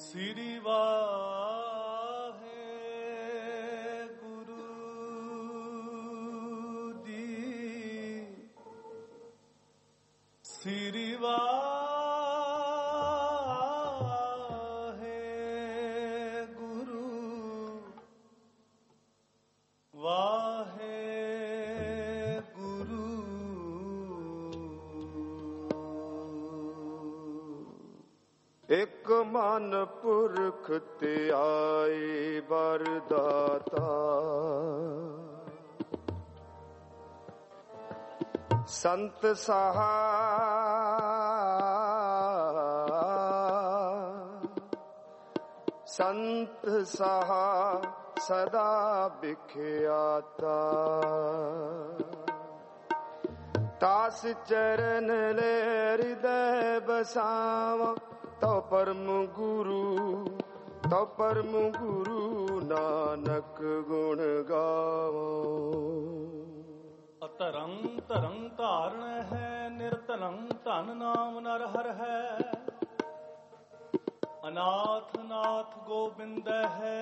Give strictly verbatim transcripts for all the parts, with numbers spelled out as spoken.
ਸ੍ਰੀ ਵਾਹਿਗੁਰੂ ਜੀ। ਸ੍ਰੀ ਵਾਹਿਗੁਰੂ ਵਾਹਿਗੁਰੂ। ਇਕ ਮਨ ਪੁਰਖ ਧਿਆਏ ਵਰਦਾਤਾ, ਸੰਤ ਸਹਾ ਸੰਤ ਸਹਾ ਸਦਾ ਬਿਖਿਆਤਾ। ਤਾਸ ਚਰਨ ਲੈ ਹਿਰਦੈ ਬਸਾਵਾਂ, ਤਉ ਪਰਮ ਗੁਰੂ ਤਉ ਪਰਮ ਗੁਰੂ ਨਾਨਕ ਗੁਣ ਗਾਵੋ। ਅਧਰੰ ਧਰੰ ਧਾਰਨ ਹੈ, ਨਿਰਧਨੰ ਧਨ ਨਾਮ ਨਰ ਹਰ ਹੈ। ਅਨਾਥ ਨਾਥ ਗੋਬਿੰਦ ਹੈ,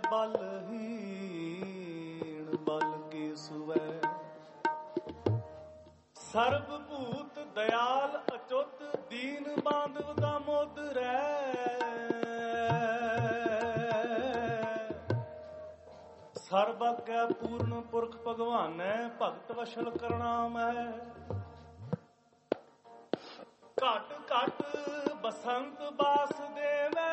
ਬਲਹੀਣ ਬਲ ਕੀ ਸੁਵੈ। ਸਰਬ ਭੂਤ ਦਇਆਲ ਅਚੁੱਤ, ਦੀਨ ਬਾਂਧਵ ਦਾ ਮੋਦਰੈ। ਸਰਬ ਆਗਿਆ ਪੂਰਨ ਪੁਰਖ ਭਗਵਾਨੈ, ਭਗਤ ਵਸ਼ਲ ਕਰਨਾਮੈ। ਘਟ ਘਟ ਬਸੰਤ ਬਾਸੁਦੇਵੈ,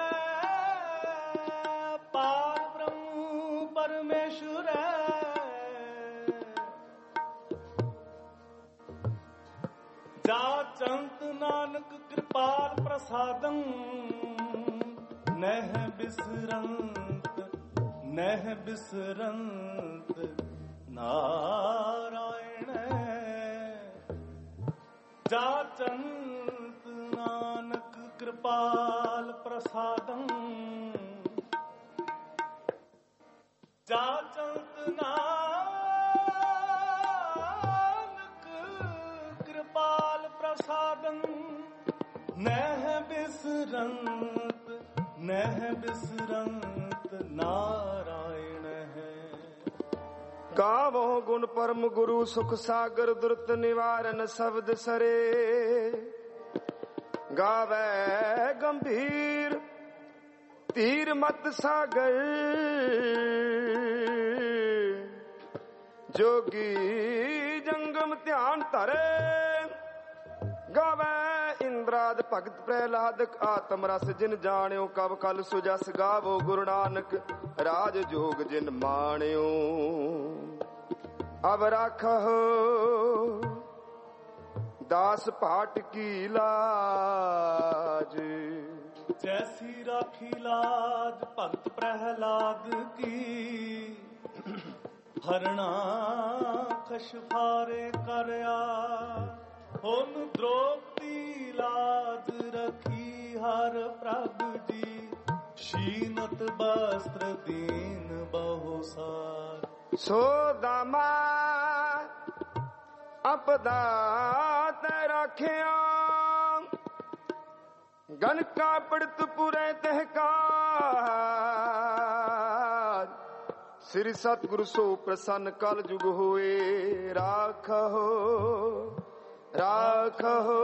ਪਾਰ ਬ੍ਰਹਮ ਪਰਮੇਸ਼ਵਰੈ। ਜਾਚੰਤ ਨਾਨਕ ਕਿਰਪਾਲ ਪ੍ਰਸਾਦੰ, ਨਹਿ ਬਿਸਰੰਤ ਨਹਿ ਬਿਸਰੰਤ ਨਾਰਾਇਣ। ਜਾਚੰਤ ਨਾਨਕ ਕਿਰਪਾਲ ਪ੍ਰਸਾਦੰ, ਜਾਚੰਤ ਨਾਨਕ ਕਿਰਪਾਲ ਪ੍ਰਸਾਦੰ, ਨਹਿ ਬਿਸਰੰਤ ਨਹਿ ਬਿਸਰੰਤ ਨਾਰਾਇਣ ਹੈ। ਗਾਵੋ ਗੁਣ ਪਰਮ ਗੁਰੂ ਸੁਖ ਸਾਗਰ, ਦੁਰਤ ਨਿਵਾਰਨ ਸ਼ਬਦ ਸਰੇ। ਗਾਵੇ ਗੰਭੀਰ ਤੀਰ ਮਤ ਸਾਗਰ, ਜੋਗੀ ਜੰਗਮ ਧਿਆਨ ਧਰੇ। ਗਾਵੇ ਇੰਦਰਾਦ ਭਗਤ ਪ੍ਰਹਿਲਾਦਕ, ਆਤਮ ਰਸ ਜਿਨ ਜਾਣਿਓ ਕਬ ਕਲ ਸੁਜਸ। ਗਾਵੋ ਗੁਰੂ ਨਾਨਕ ਰਾਜ ਜੋਗ ਜਿਨ ਮਾਣਿਓ, ਅਬ ਰਾਖੋ ਦਾਸ ਭਾਟ ਕੀ ਲਾਜ। ਜੈਸੀ ਰਾਖੀ ਲਾਜ ਭਗਤ ਪ੍ਰਹਿਲਾਦ ਕੀ, ਹਰਣਾ ਖਸ਼ ਫਾਰੇ ਕਰਿਆ। ਹੁਣ ਦ੍ਰੋਪਦੀ ਲਾਜ ਰਖੀ ਹਰ ਪ੍ਰਭ ਜੀ, ਸ਼ੀਨਤ ਬਸਤਰ ਦੀਨ ਬਹੁ ਸਾਰ। ਸੋ ਦਾਮਾ ਅਪਦਾ ਤੇ ਰਾਖਿਆ, ਗਨਕਾ ਪੜਤ ਪੁਰੇ ਤਹਿਕਾਰ। ਸ੍ਰੀ ਸਤਿਗੁਰੂ ਸੋ ਪ੍ਰਸੰਨ ਕਲ ਜੁਗ ਹੋਏ। ਰਾਖੋ ਰਾਖੋ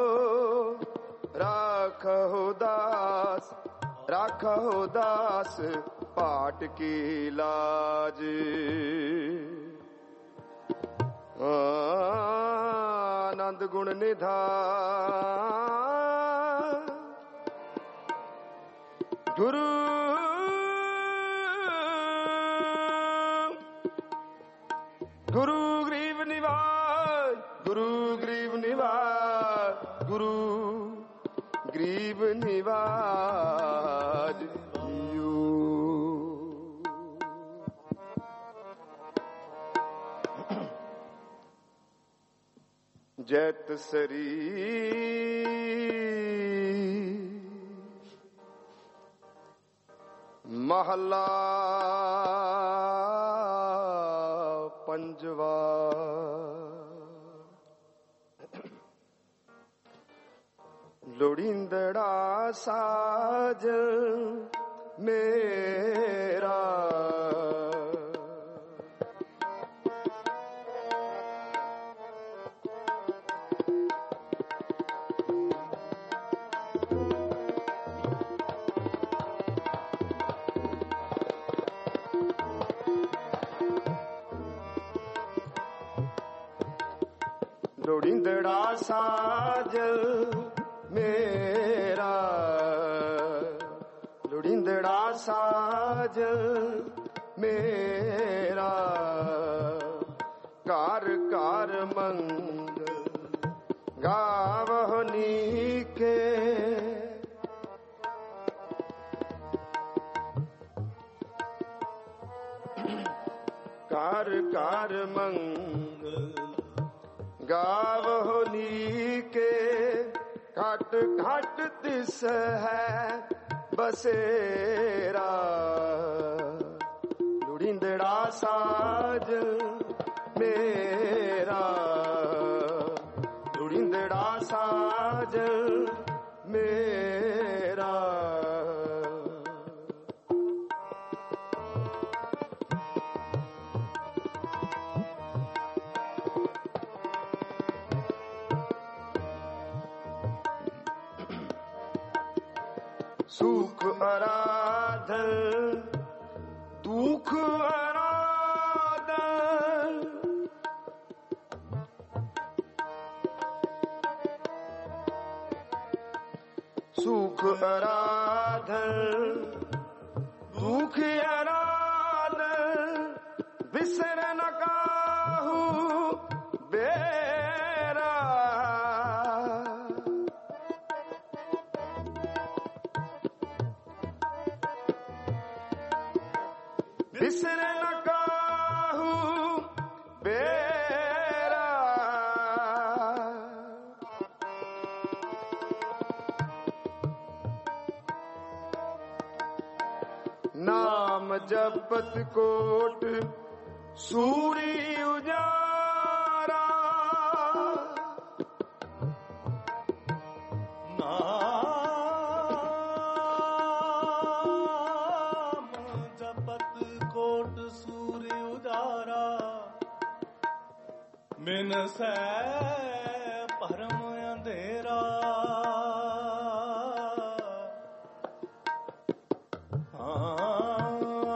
ਰਾਖੋ ਦਾਸ ਰਾਖੋ ਦਾਸ ਭਾਟ ਕੀ ਲਾਜ। ਆਨੰਦ ਗੁਣ ਨਿਧਾਨ ਗੁਰੂ ਗੁਰੂ ਗਰੀਬ ਨਿਵਾਜ, ਗੁਰੂ ਗਰੀਬ ਨਿਵਾਜ, ਗੁਰੂ ਗਰੀਬ ਨਿਵਾਜ। ਜੈਤ ਸਰੀ ਮਹੱਲਾ ਪੰਜਵਾ। ਲੋੜੀਂਦੜਾ ਸਾਜ मेरा। लोड़ींदड़ा साजल मेरा, लोड़ींदड़ा साजल मेरा, कार कार मंगल गावह नीके। कार कार मंगल गावह नीके, घट घट तिस है बसेरा। लोड़ींदड़ा साज मेरा, लोड़ींदड़ा साज मेरा। सुख आराधन दुख आराधन, सुख आराधन दुख आराधन, बिसर न काहू बेरा। बिसर न काहू बेरा। नाम जपत कोट सूरी उजारा। बिन सै परम अंधेरा। हाँ,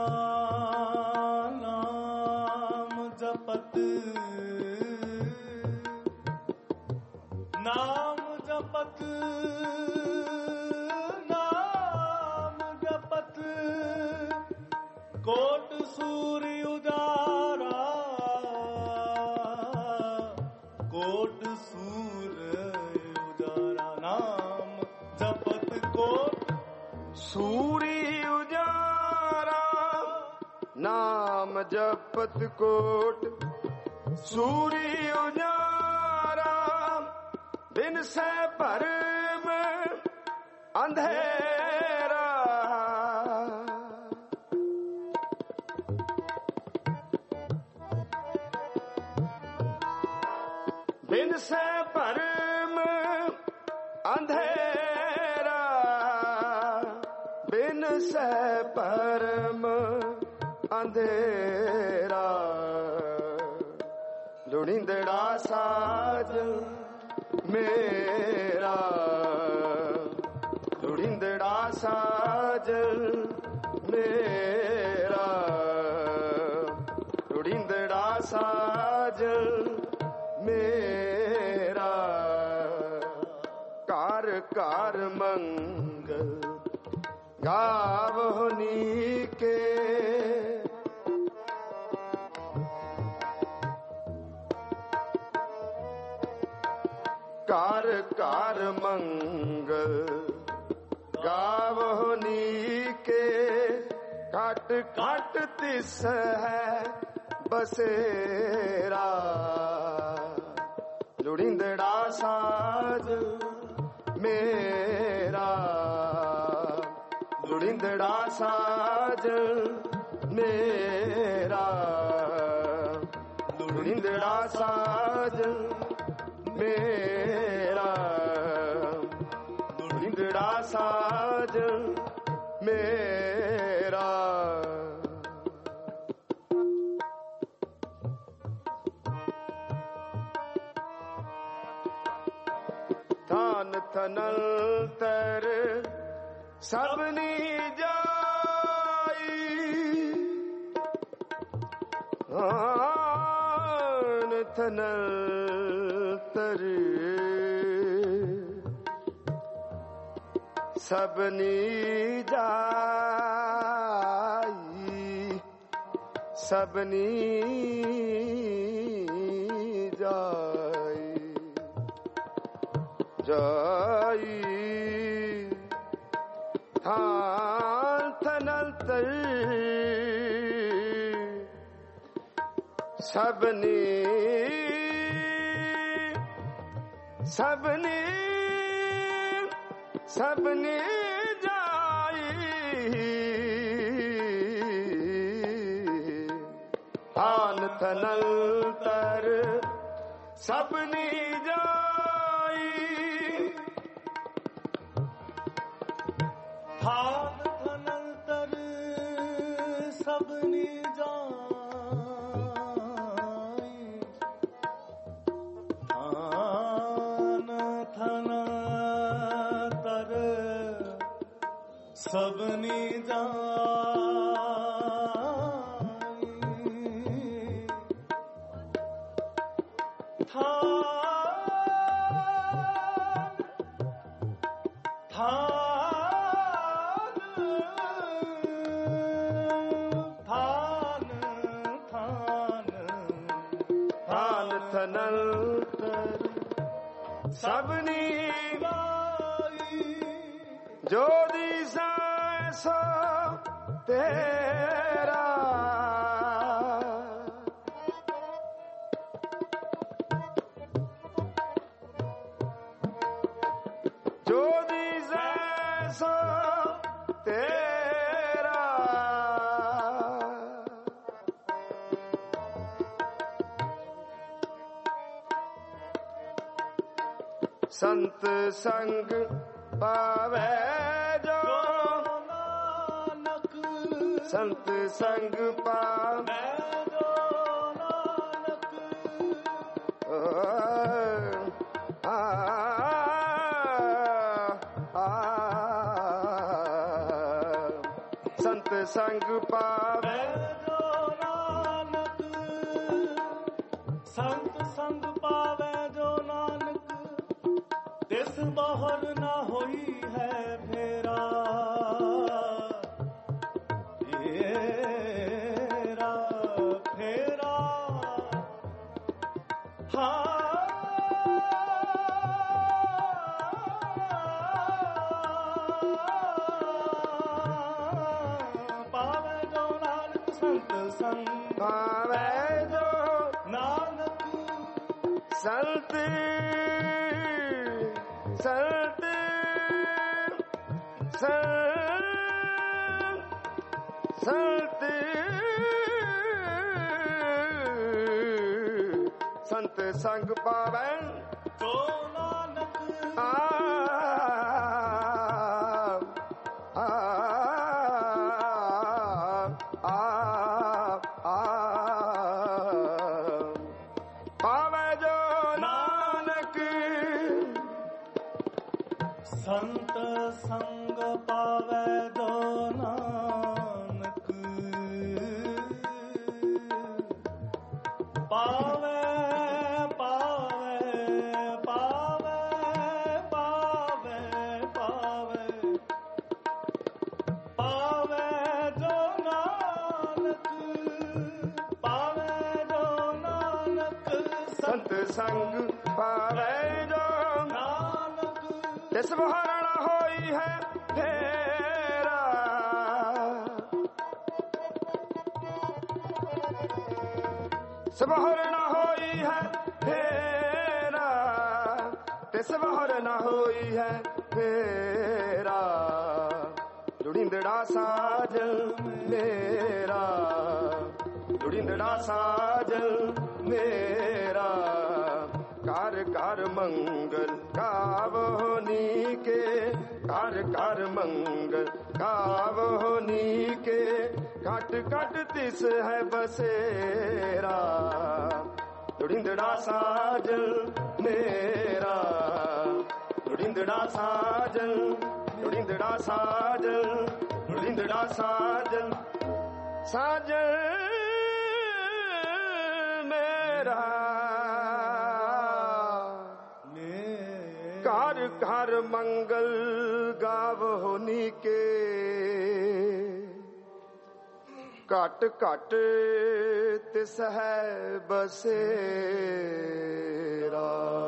नाम जपत नाम जपत नाम जपत कोट सूर्य उजारा। कोट सूर्य उजारा, नाम जपत कोट सूर्य उजारा। नाम जपत कोट सूर्य उजारा। बिन से परम अंधेरा। बिन से परम अंधेरा। बिन से परम अंधेरा। लोड़ींदड़ा साज मेरा, लोड़ींदड़ा साज मेरा, लोड़ींदड़ा साज मेरा। कार कार मंगल गावह नीके। कार कार मंगल गावह नीके। घट घट तिस है बसेरा। लोड़ींदड़ा साज मेरा, लोड़ींदड़ा साज मेरा, लोड़ींदड़ा साज मेरा, लोड़ींदड़ा साज ਮੇਰਾ। ਥਾਨ ਥਨਲ ਤਰ ਸਭਨੀ ਜਾਈ, ਥਾਨ ਥਨਲ ਤਰ ਸਭਨੀ ਜਾਈ, ਸਭਨੀ ਜਾਈ ਜਾਈ। ਥਾਨ ਥਨਲ ਤਰ ਸਭਨੀ ਸਭਨੀ ਸਭਨੀ ਜਾਈ, ਥਾਨ ਥਨਲ ਤਰ ਸਭਨੀ ਜਾਈ, ਥਾਨ ਥਨਲ ਤਰ ਸਭਨੀ ਜਾਈ, ਥਾਨ ਥਨਲ ਤਰ ਸਭਨੀ ਜਾਈ, ਥਾਨ ਥਾਨ ਥਨਲ ਤਰ ਸਭਨੀ ਜਾਈ, ਜੋ ਦਿਸੈ ਸੋ ਤੇਰਾ, ਜੋ ਦਿਸੈ ਸੋ ਤੇਰਾ। ਸੰਤ ਸੰਗ ਪਾਵੈ ਜੋ ਨਾਨਕ, ਸੰਤ ਸੰਗ ਪਾਵੈ ਜੋ ਨਾਨਕ, ਆ ਆ ਸੰਤ ਸੰਗ ਪਾਵੈ ਜੋ ਨਾਨਕ, ਸੰਤ ਸੰਗ ਪਾਵੈ ਜੋ ਨਾਨਕ, ਤਿਸ ਬਾਹਰ ਨਾ ਹੋਈ ਹੈ ਫੇਰਾ, ਫੇਰਾ ਫੇਰਾ। ਹਾਂ ਪਾਵੈ ਜੋ ਨਾਨਕ, ਸੰਤ ਸੰਗ ਪਾਵੈ ਜੋ ਨਾਨਕ, ਸੰਤ ਸੰਤ ਸੰਤ ਸੰਤ ਸੰਤ ਸੰਗ ਪਾਵੈ ਜੋ ਨਾਨਕ, ਆ ਆ ਆ ਆ ਪਾਵੈ ਜੋ ਨਾਨਕ, ਸੰਤ ਸੰਗ ਪਾਵੈ ਜੋ ਨਾਨਕ, ਪਾਵੈ ਪਾਵੈ ਪਾਵੈ ਪਾਵੈ ਪਾਵੈ ਪਾਵੈ ਜੋ ਨਾਨਕ, ਪਾਵੈ ਜੋ ਨਾਨਕ, ਸੰਤ ਸੰਗ ਪਾਵੈ ਜੋ ਨਾਨਕ, ਤਿਸ ਬਹਾਰਣਾ ਹੋਈ ਹੈ ਫੇਰਾ, ਸਬਹਰਣਾ ਹੋਈ ਹੈ ਫੇਰਾ, ਤਿਸ ਬਹਾਰਣਾ ਹੋਈ ਹੈ ਫੇਰਾ। ਜੁੜਿੰਦੜਾ ਸਾਜ ਮੇਰਾ, ਜੁੜਿੰਦੜਾ ਸਾਜ ਮੇਰਾ, ਕਰ कर मंगल गावो नीके, कर कर मंगल गावो नीके, घट घट तिस है बसेरा, लुड़िंदड़ा साजन मेरा, लुड़िंदड़ा साजन, लुड़िंदड़ा साजन, लुड़िंदड़ा साजन, साजन मेरा, कार कार मंगल गावो नीके, घट घट तिस है बसेरा।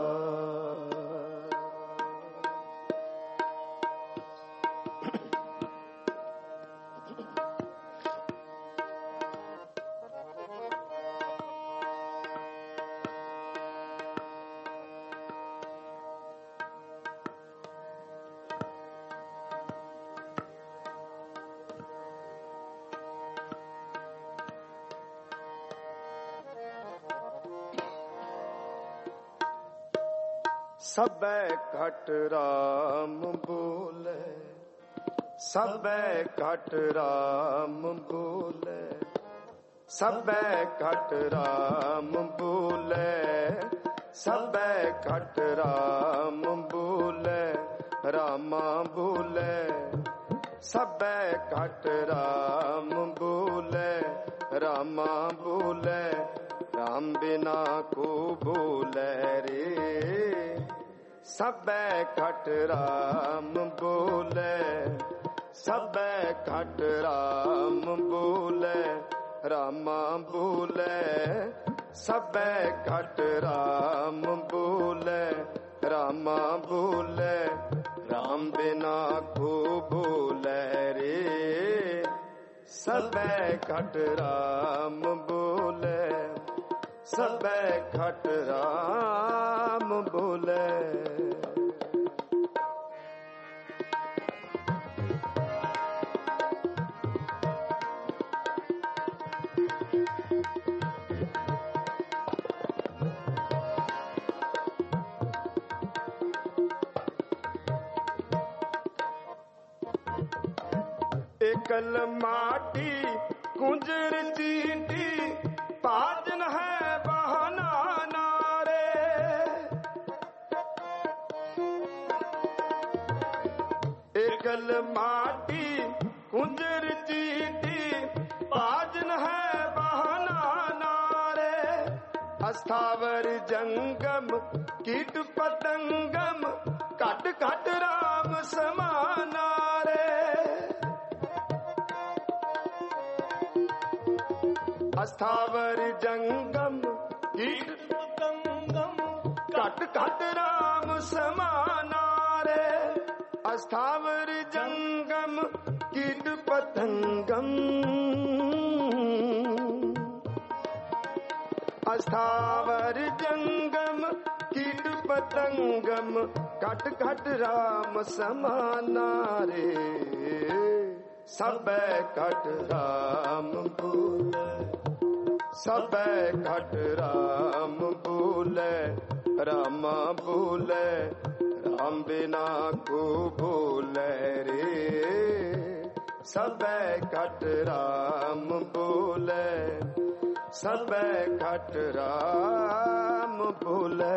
सबे घट राम बोले, सबे घट राम बोले, सबे घट राम बोले, सबे घट राम बोले, रामा बोले, सबे घट राम बोले, रामा बोले, राम बिना को बोले रे, सबे घट राम बोले, सबे घट राम बोले, रामा बोले, सबे घट राम बोले, रामा बोले, राम बिना को बोले रे, सबे घट राम बोले, सबे घट राम बोले। एकल माटी कुंजर चीटी, पाजन है बहाना नारे, एकल माटी कुंजर चीटी, पाजन है बहाना नारे, अस्थावर जंगम कीट पतंगम, कट कट राम समाना रे, अस्थावर जंगम कीट पतंगम, कट कट राम समाना रे, अस्थावर जंगम कीट पतंगम, अस्थावर जंगम कीट पतंगम, कट कट राम समाना रे, सबे घट राम बोले, सबे घट राम बोले, रामा बोले, राम बिना को बोले रे, सबे घट राम बोले, सबे घट राम बोले।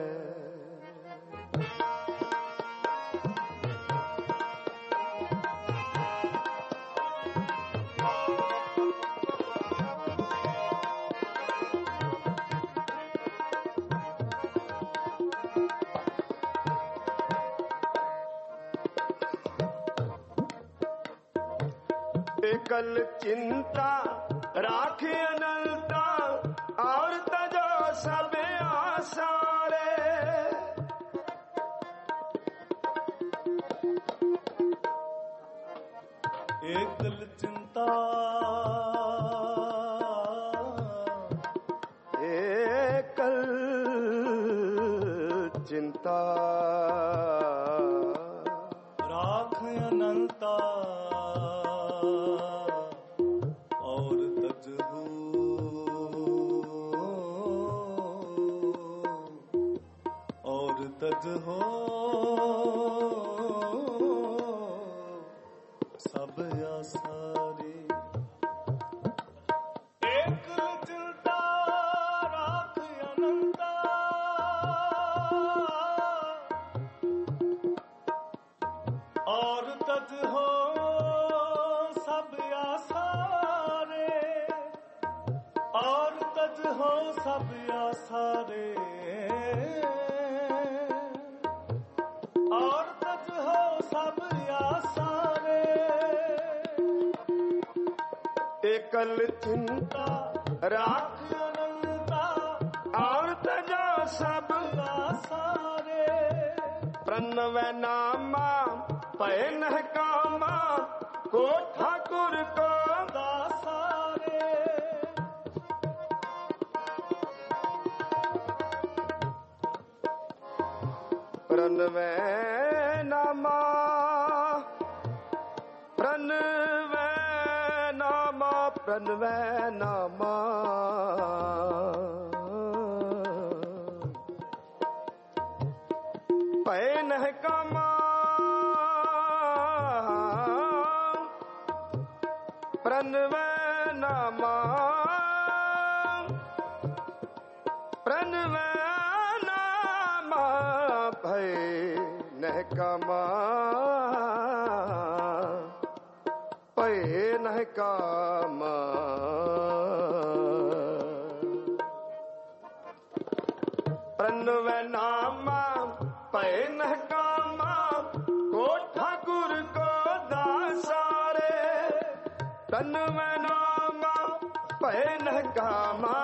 एकल चिंता राखे अनलता, और तजो सब आसारे, एकल चिंता, एकल चिंता राख अनंता, और तजहू तद हो सब आसारे। एक चिंता राख अनंता, और तद हो सब आसारे, और तद हो सब आसारे, और तद हो सब आसारे। एकल चिंता राख अनंता, और तजा सब आसारे। प्रणव नामा पै नह कामा, को ठाकुर को दासारे। प्रणव नामा प्रणव नामा प्रणव नामा पै नह कामा, प्रणव नामा प्रणव नामा भय नह कामा, भय नह कामा। प्रणव नामा पै नह कामा, को ठाकुर को दासारे। प्रणव नामा पै नह कामा,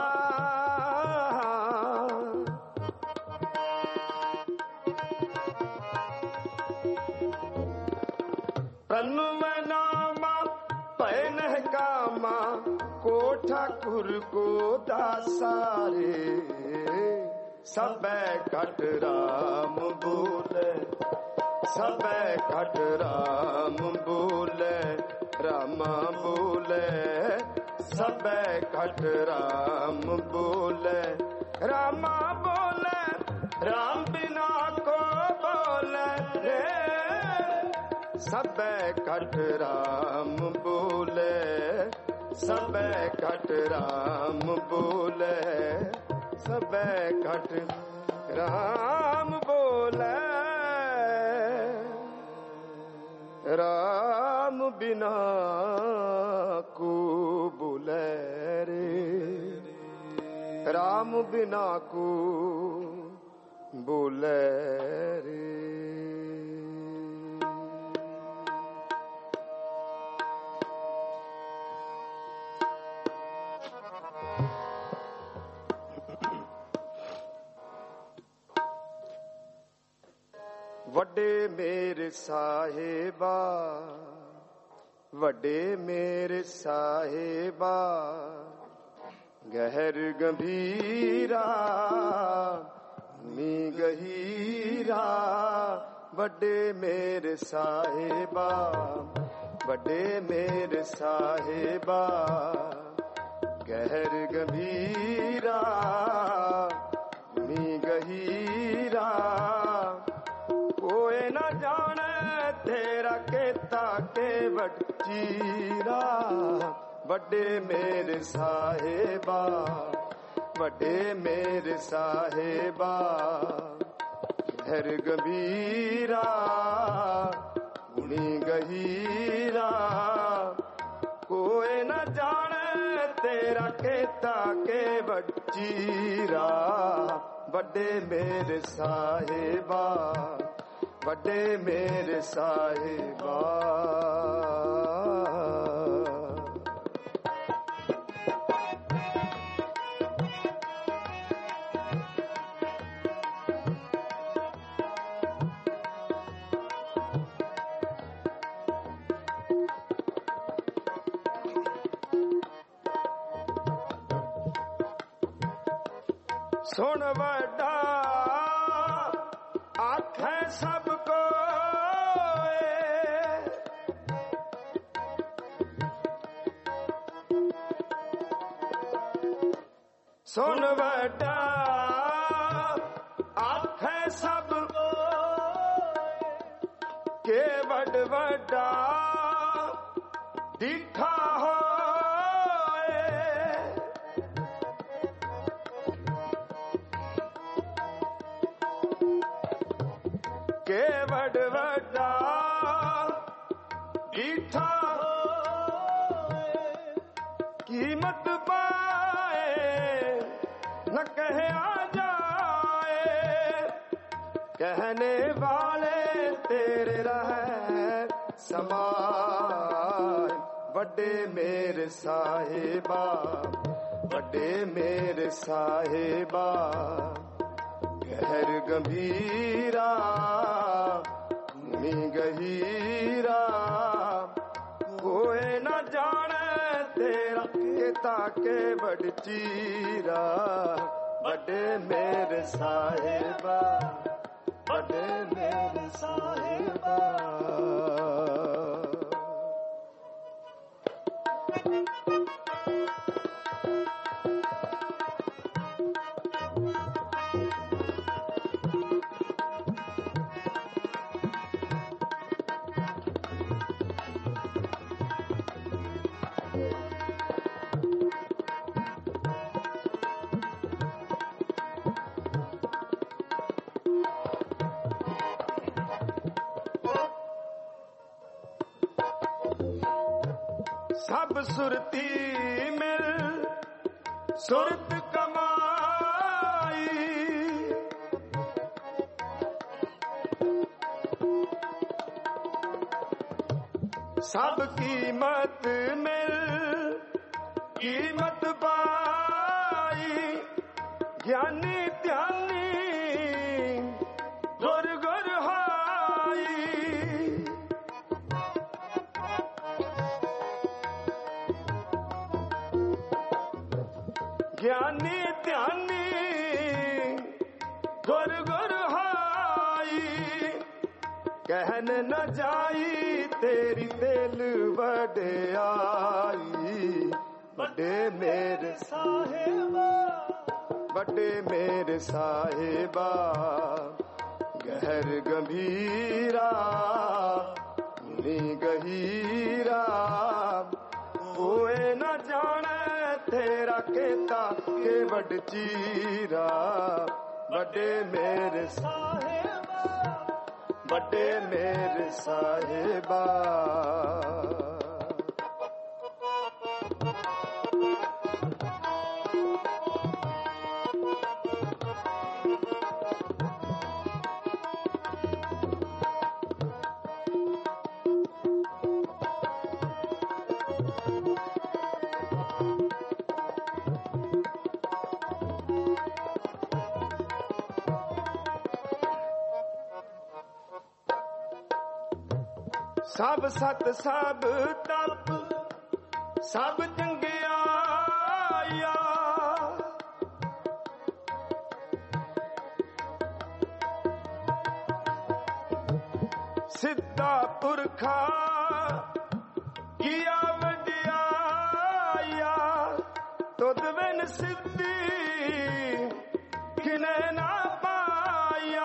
प्रणव नामा पै नह कामा, को ठाकुर को दासारे। सबे घट राम बोले, सबे घट राम बोले, रामा बोले। सबे घट राम बोले, रामा बोले, राम बिना को बोले रे। सबे घट राम बोले, सबे घट राम बोले, सबे घट राम बोले। राम बिना को बोले रे, राम बिना को बोले रे। वड्डे मेरे साहेबा, वड्डे मेरे साहेबा, गहर गंभीरा मी गहीरा। वड्डे मेरे साहेबा, वड्डे मेरे साहेबा, गहर गंभीरा मी गहीरा। कोई न जाने तेरा केता के वटीरा। वड्डे मेरे साहेबा, वड्डे मेरे साहेबा, गहर गंभीरा गुणी गहीरा। कोई न जाने तेरा केता के वटीरा। वड्डे मेरे साहेबा, वड्डे मेरे साहेबा। सुन वड्डा आखे सबको, सुन वड्डा आखे सबको, के बड़ बड़ा दिखा होए, के बड़ बड़ा दिखा होए, कीमत पाए न कहे आ जाए, कहने वाले तेरे रहे समाए। बड़े मेरे साहिबा, बड़े मेरे साहिबा, गहर गंभीरा मुनि गहीरा, कोई न जाने तेरा केता के बड़ चीरा। बड़े मेरे साहिबा, बड़े मेरे साहिबा। सब सुरती मिल सुरत कमाई, सब कीमत मिल कीमत पाई। ज्ञानी ध्यानी गुर गुर हाई, ज्ञानी ध्यानी गुर गुर हाई। कहन न जाई तेरी दिल बड़े आई। बड़े मेरे साहिबा, बड़े मेरे साहिबा, गहर गंभीरा मुनि गहीरा, कोई न जाने तेरा केता के बड़ चीरा। बड़े मेरे साहिबा, बड़े मेरे साहिबा। सब सत सब तप सब चंगियाया, सिद्धा पुरखा किया वडियाया। तुद बिन सिद्धि किने ना पाया।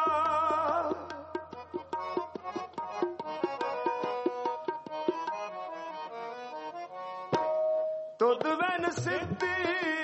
तुद बिन सिद्धि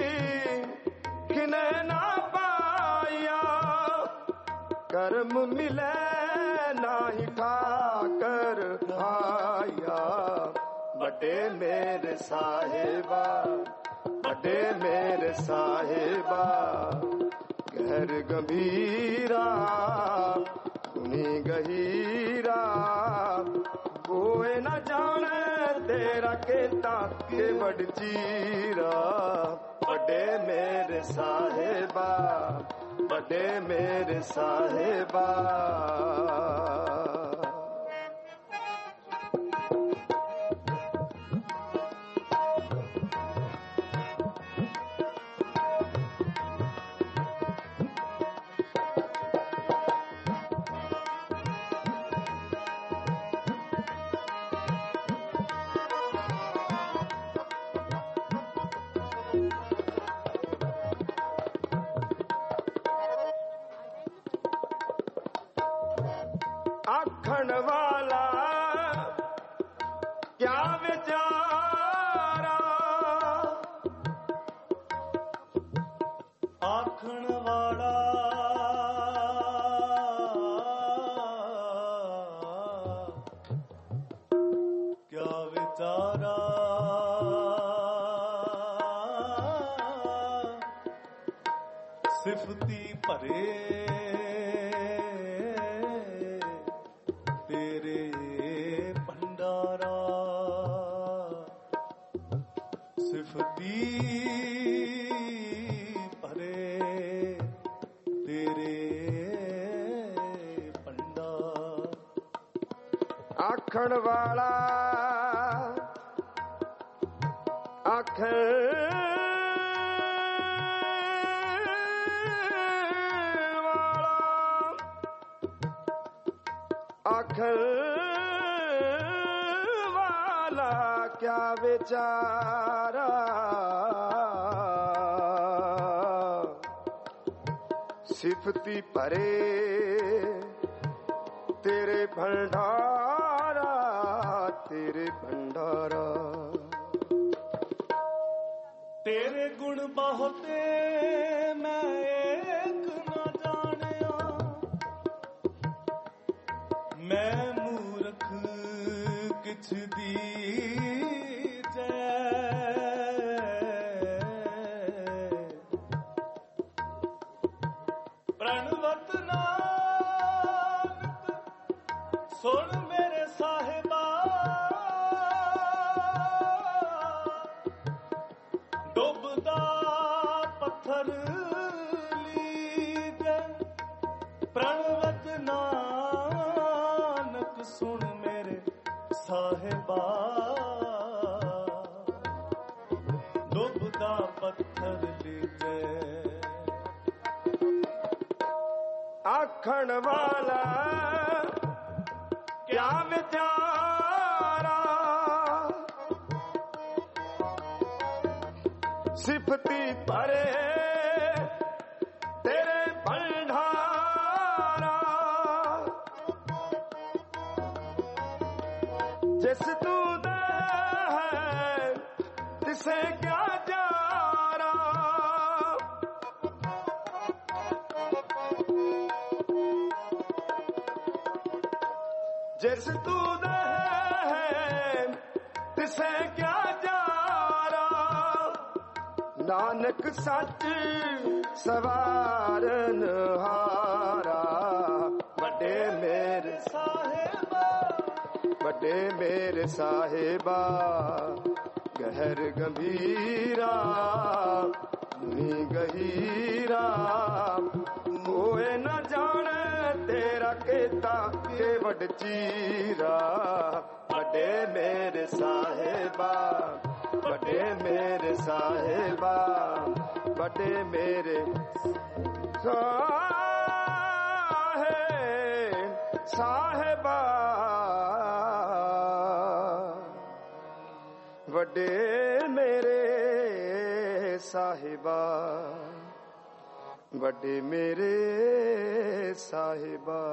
किने ना पाया। कर्म मिले नाही ठाकर आया। बड़े मेरे साहिबा, बड़े मेरे साहिबा, गहर गंभीरा मुनि गहीरा, कोई न जाने तेरा केता के बड़ चीरा। बड़े मेरे साहिबा, बड़े मेरे साहिबा। क्या विचारा आखण वाला क्या विचारा सिफती भरे तेरे भंडारा सिफती भरे तेरे भंडार आखण वाला आखण आखण वाला क्या बेचारा सिफती भरे तेरे भंडारा तेरे भंडारा तेरे गुण बहुते मैं एक न जानिया मैं मूर्ख किछ दीजै प्रणवत नानक सुन मेरे साहिबा डुबदा पत्थर लीजै प्रणवत नानक सुन मेरे साहिबा डुबदा पत्थर लीजै आखण वाला क्या विचारा सिफती भरे तेरे भंडारा जिस तू दे है तिसे क्या जारा जिस तू दे है तिसे क्या जारा नानक सच सवारन हारा बड़े मेरे साहिबा बड़े मेरे साहिबा गहर गंभीरा नी गहीरा कोई न जाने तेरा केता के वड चीरा बड़े मेरे साहिबा बड़े मेरे साहिबा बड़े मेरे साहेब साहिबा बड़े मेरे साहिबा बड़े मेरे साहिबा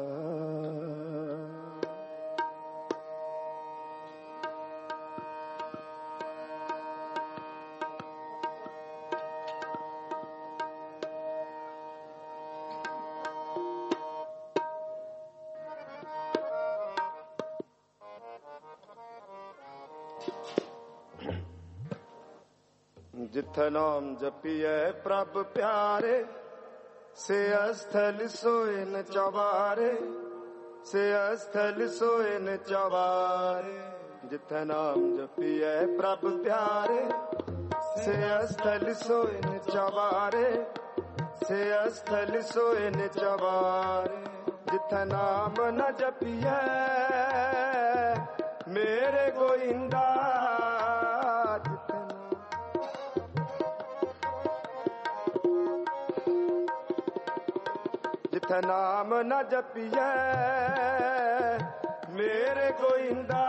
जिथ नाम जपिए प्रभ प्यारे से अस्थल सोए न चवारे से अस्थल सोए न चवारे जिथ नाम जपिए प्रभ प्यारे से अस्थल सोए न चवारे से अस्थल सोए न चवारे जिथ नाम न जपिए मेरे गोइंदा जिथ नाम न जपिए मेरे गोइंदा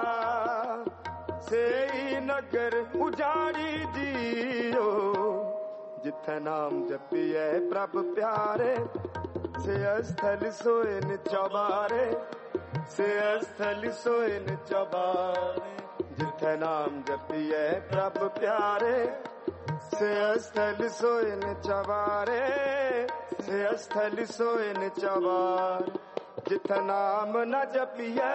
से नगर उजाड़ी जियो जिथ नाम जपिए प्रभ प्यारे से स्थल सोए न चवारे से स्थल सोए न चबारे जिथे नाम जपिए प्रभ प्यारे से स्थल सोए न चबारे से स्थल सोए न चबारे जिथे नाम न जपिए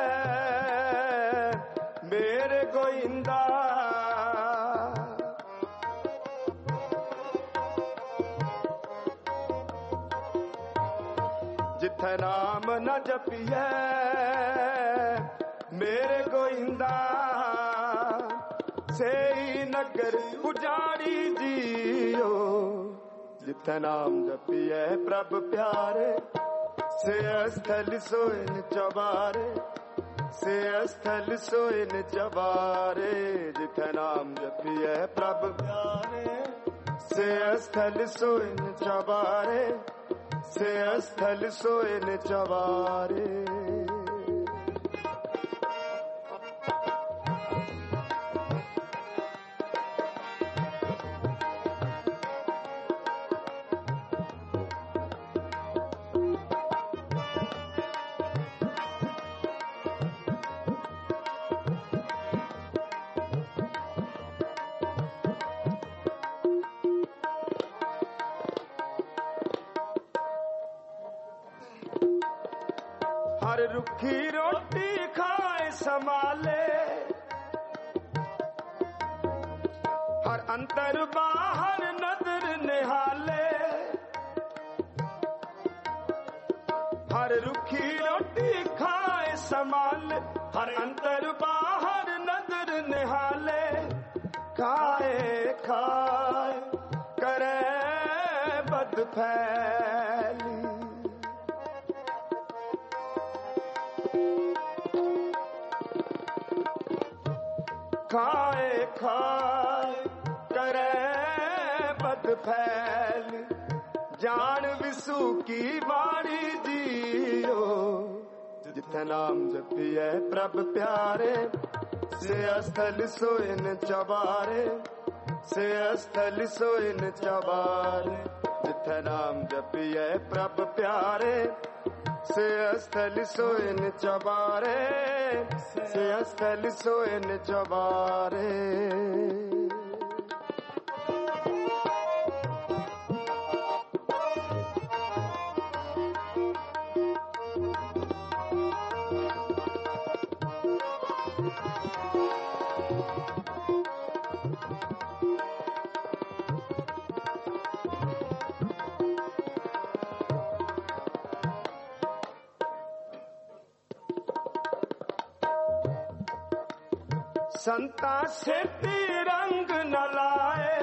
मेरे गोइंदा जिथे नाम न जपिए मेरे गोइंदा से नगर उजाड़ी जियो जिथे नाम जपिए प्रभ प्यारे से स्थल सोए न चबारे से स्थल सोए न चबारे जिथे नाम जपिए प्रभ प्यारे से स्थल सोए न चबारे से स्थल सोए न चबारे हर रुखी रोटी खाए संभाले हर अंतर बाहर नजर निहाले हर रुखी रोटी खाए संभाले हर अंतर बाहर नजर निहाले खाए खाए करे बद फैली खाए खाए करे बद फैल जान विसु की बाणी जियो जिथे नाम जपिए प्रभ प्यारे से स्थल सोए न चबारे से स्थल सोए न चबारे जिथे नाम जपिए प्रभ प्यारे से स्थल सोए न चबारे से स्थल सोए न चबारे संता से रंग न लाए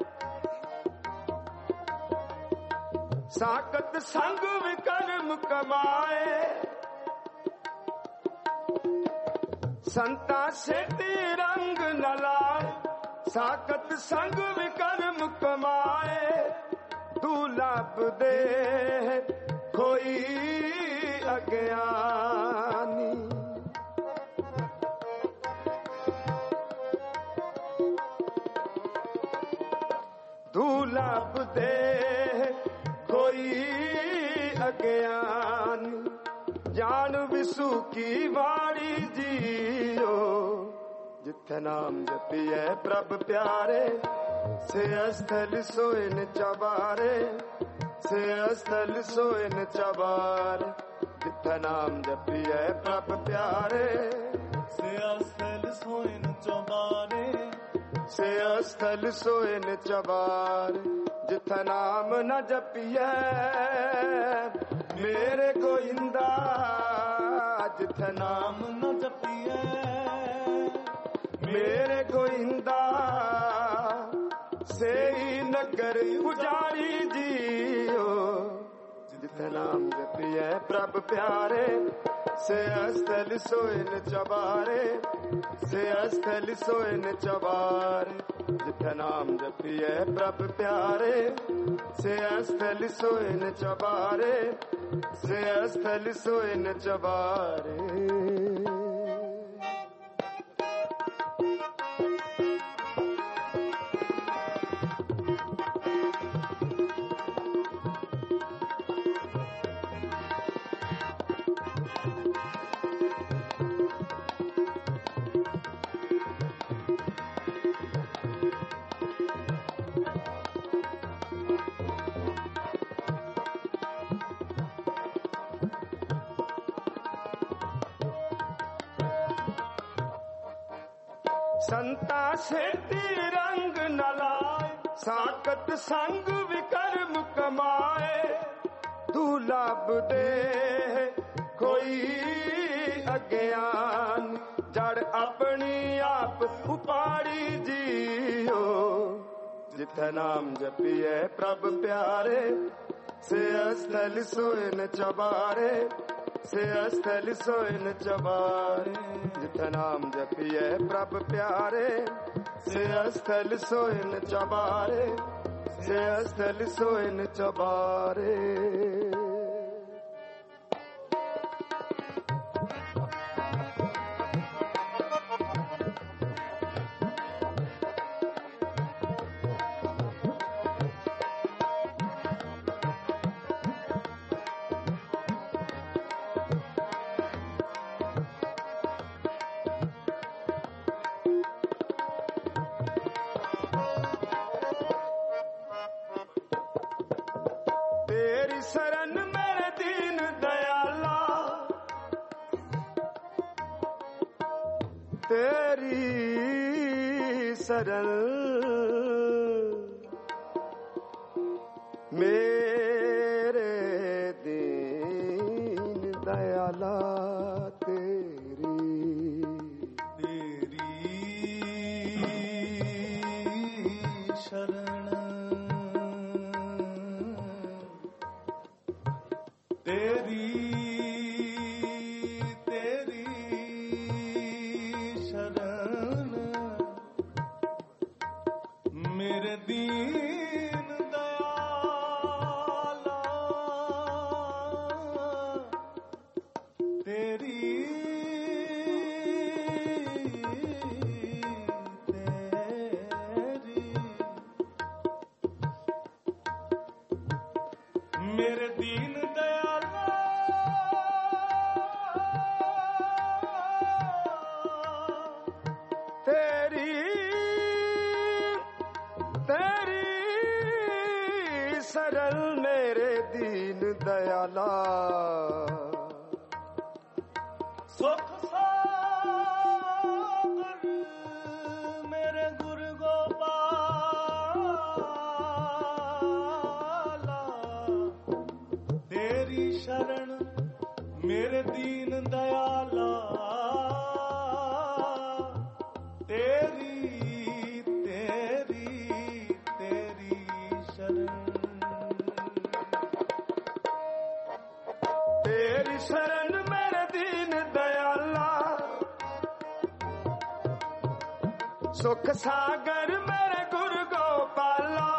साकत संग विकर्म कमाए संता से रंग न लाए साकत संग विकर्म कमाए दुर्लभ दे कोई अज्ञानी दुर्लभ दे कोई अज्ञान जान विसु की वाणी जियो जिथे नाम जपिए प्रभ प्यारे से स्थल सोए न चबारे से स्थल सोए न चबारे जिथे नाम जपिए प्रभ प्यारे से स्थल सोए न चबारे से स्थल सोए न चबारे जिथे नाम न जपिए मेरे गोइंदा जिथे नाम न जपिए मेरे गोइंदा से नगर उजाड़ी जियो जिथे नाम जपिए प्रभ प्यारे से स्थल सोए न चबारे से स्थल सोए न चबारे जिथे नाम जपिए प्रभ प्यारे से स्थल सोए न चबारे से स्थल सोए न चबारे संता सेती रंग न लाए, साकत संग विकर्म कमाए। दुर्लभ दे कोई अज्ञान, जड़ अपनी आप उपाड़ी जियो। जिथे नाम जपिए प्रभ प्यारे, से स्थल सोइन चबारे, से स्थल सोइन चबारे। जिथे नाम जपिए प्रभ प्यारे, से स्थल सोइन चबारे, से स्थल सोइन चबारे। शरण मेरे दीन दयाला, तेरी शरण मेरे दीन दयाला, तेरी तेरी शरण तेरी तेरी शरण मेरे दीन दयाला, तेरी तेरी मेरे दीन दयाला, तेरी तेरी शरण मेरे दीन दयाला। सुख सागर मेरे गुरु गोपाला, तेरी शरण मेरे दीन दयाला, तेरी तेरी तेरी शरण तेरी शरण मेरे दीन दयाला। सुख सागर मेरे गुरु गोपाला,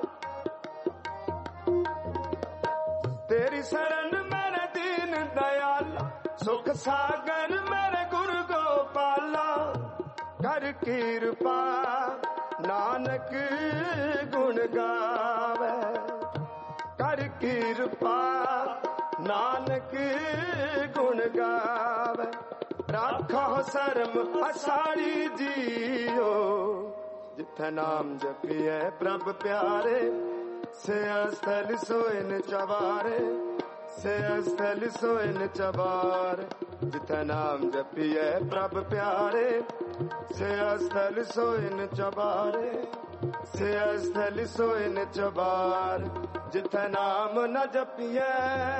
तेरी शरण मेरे दीन दयाला। सुख सागर मेरे गुरु गोपाला, कर कृपा नानक गुण गावे, कर कृपा नानक गुण गावे। राखो शर्म असाड़ी जियो, जिथे नाम जपिए प्रभ प्यारे, से स्थल सोइन चबारे, से स्थल सोइन चबारे। जिथे नाम जपिए प्रभ प्यारे, से स्थल सोइन चबारे, से स्थल सोइन चबारे। जिथे नाम न जपिए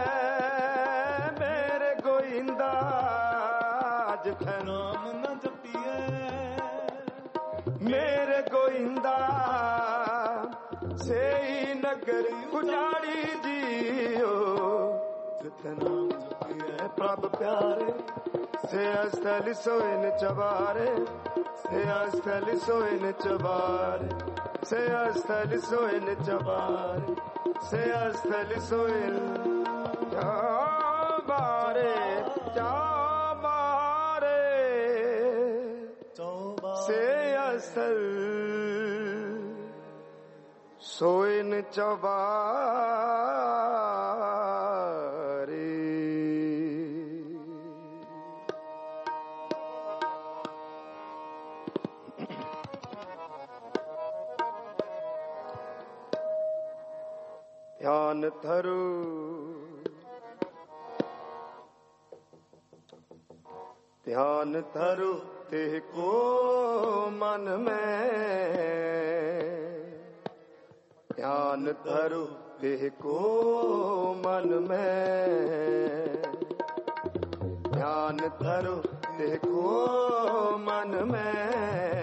मेरे गोविंदा, जिथे नाम न जपिए मेरे गोविंदा, से नगर उजाड़ी जियो। जिथे नाम जपिए प्रभ प्यारे, से स्थल सोइन चबारे, से स्थल सोइन चबारे, से स्थल सोइन चबारे, से स्थल सोइन चबारे, चबारे, से स्थल सोइन चबारे। ध्यान धरो, ध्यान धरो, ते को मन में, ध्यान धरो ते को मन में, ध्यान धरो ते को मन में,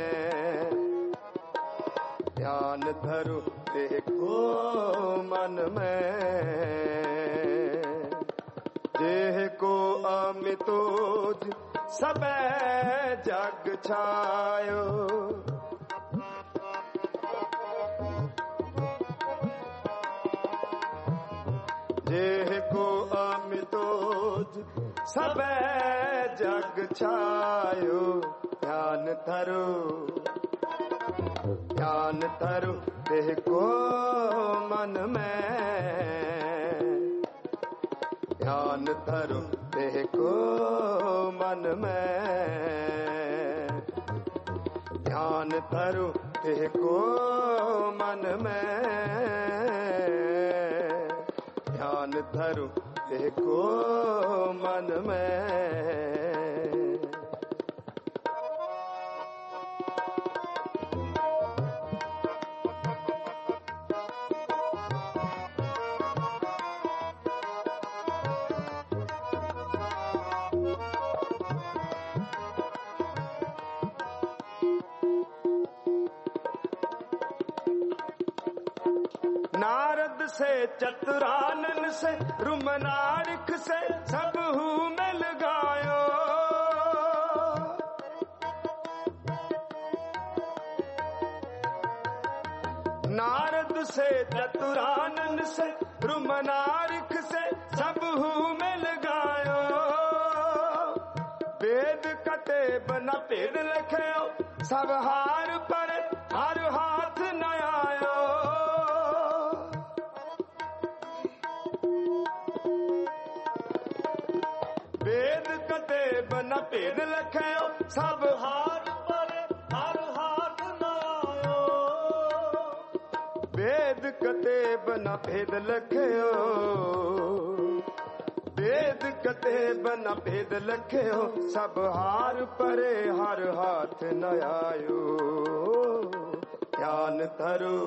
ध्यान धरो ते को मन में। जेह को अमितोज सबे जग छायो, जेह को अमितोज सबे जग छायो। ध्यान धरो ध्यान धरो तेह को मन में, ध्यान धरो तेह को मन में, ध्यान धरो तेह को मन में, ध्यान धरो तेह को मन में। नारद से चतुरानन से रुमनारिक से सबहु मिल गायो, नारद से चतुरानन से रुमनारिक से सबहु मिल गायो। वेद कटे बना पेद लिखयो, सब हार पर हर हाथ न आयो। वेद कते बन भेद लखयो, सब हार पर हर हाथ न आयो। वेद कते बन भेद लखयो, वेद कते बन भेद लखयो, सब हार परे हर हाथ न आयो। ध्यान धरो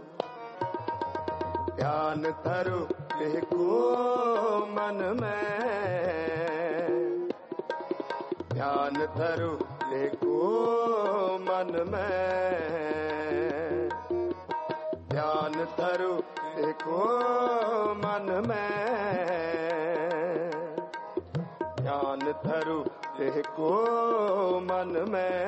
ध्यान धरो तेह को मन में, ध्यान धरो तेह को मन में, ध्यान धरो तेह को मन में, ध्यान धरो तेह को मन में।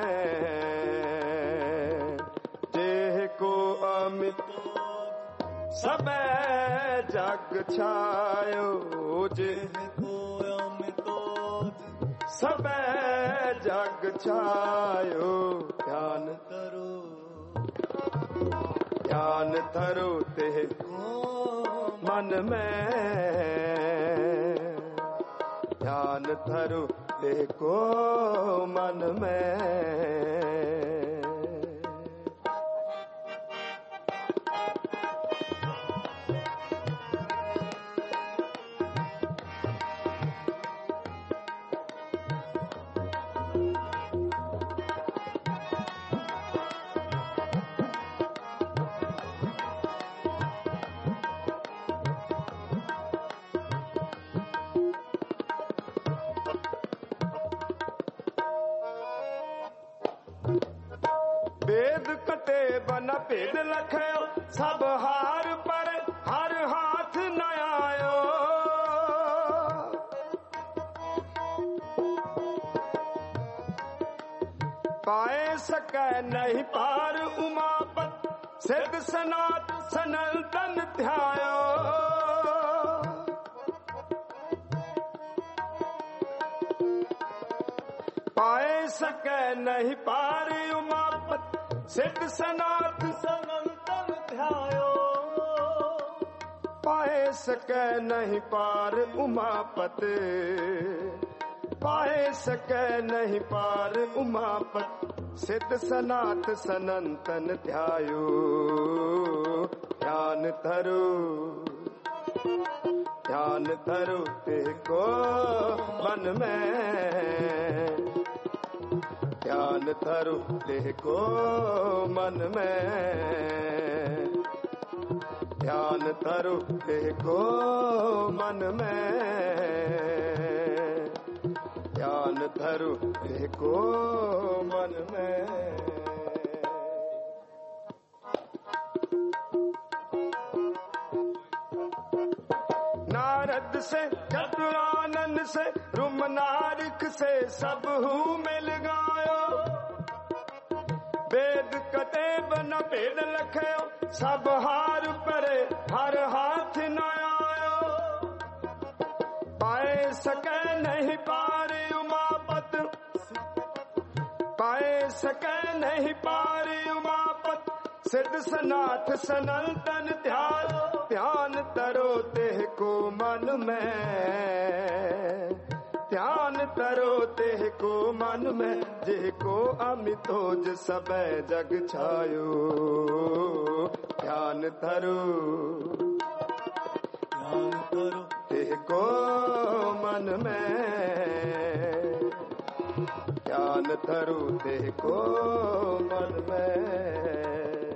जेह को अमित सबे जग छायो, जेह को अमितोज सबे जग छायो। ध्यान धरो ध्यान धरो तेह को मन में, ध्यान धरो तेह को मन में। वेद कते बन भेद लखयो, सब हार पर हर हाथ न आयो। पाए सकै नहीं पार उमापत, सिद्ध सनात सनातन ध्यायो। पाए सकै नहीं पार उमापत, सिद्ध सनात सनातन ध्यायो। पाए सकै नहीं पार उमापत, पाए सकै नहीं पार उमापत, सिद्ध सनात सनातन ध्यायो। ध्यान धरो ध्यान धरो तेह को मन में, ध्यान धरो देह को मन में, ध्यान धरो देह को मन में, ध्यान धरो देह को मन में। नारद से चतुरानन से रुमनारिक से सब हूँ मिल गायो, वेद कटे बन भेद लखयो, सब हार परे हर हाथ न आयो। पाए सके नहीं पारी उमापत, पाए सके नहीं पारी उमापत, सिद्ध सनाथ सनातन ध्यान, ध्यान तरो देह को मन में, ध्यान तरो देह को मन में, जेह को अमितोज सब जग छायो। ध्यान धरो, ध्यान धरो देह को मन में, ध्यान धरो देह को मन में,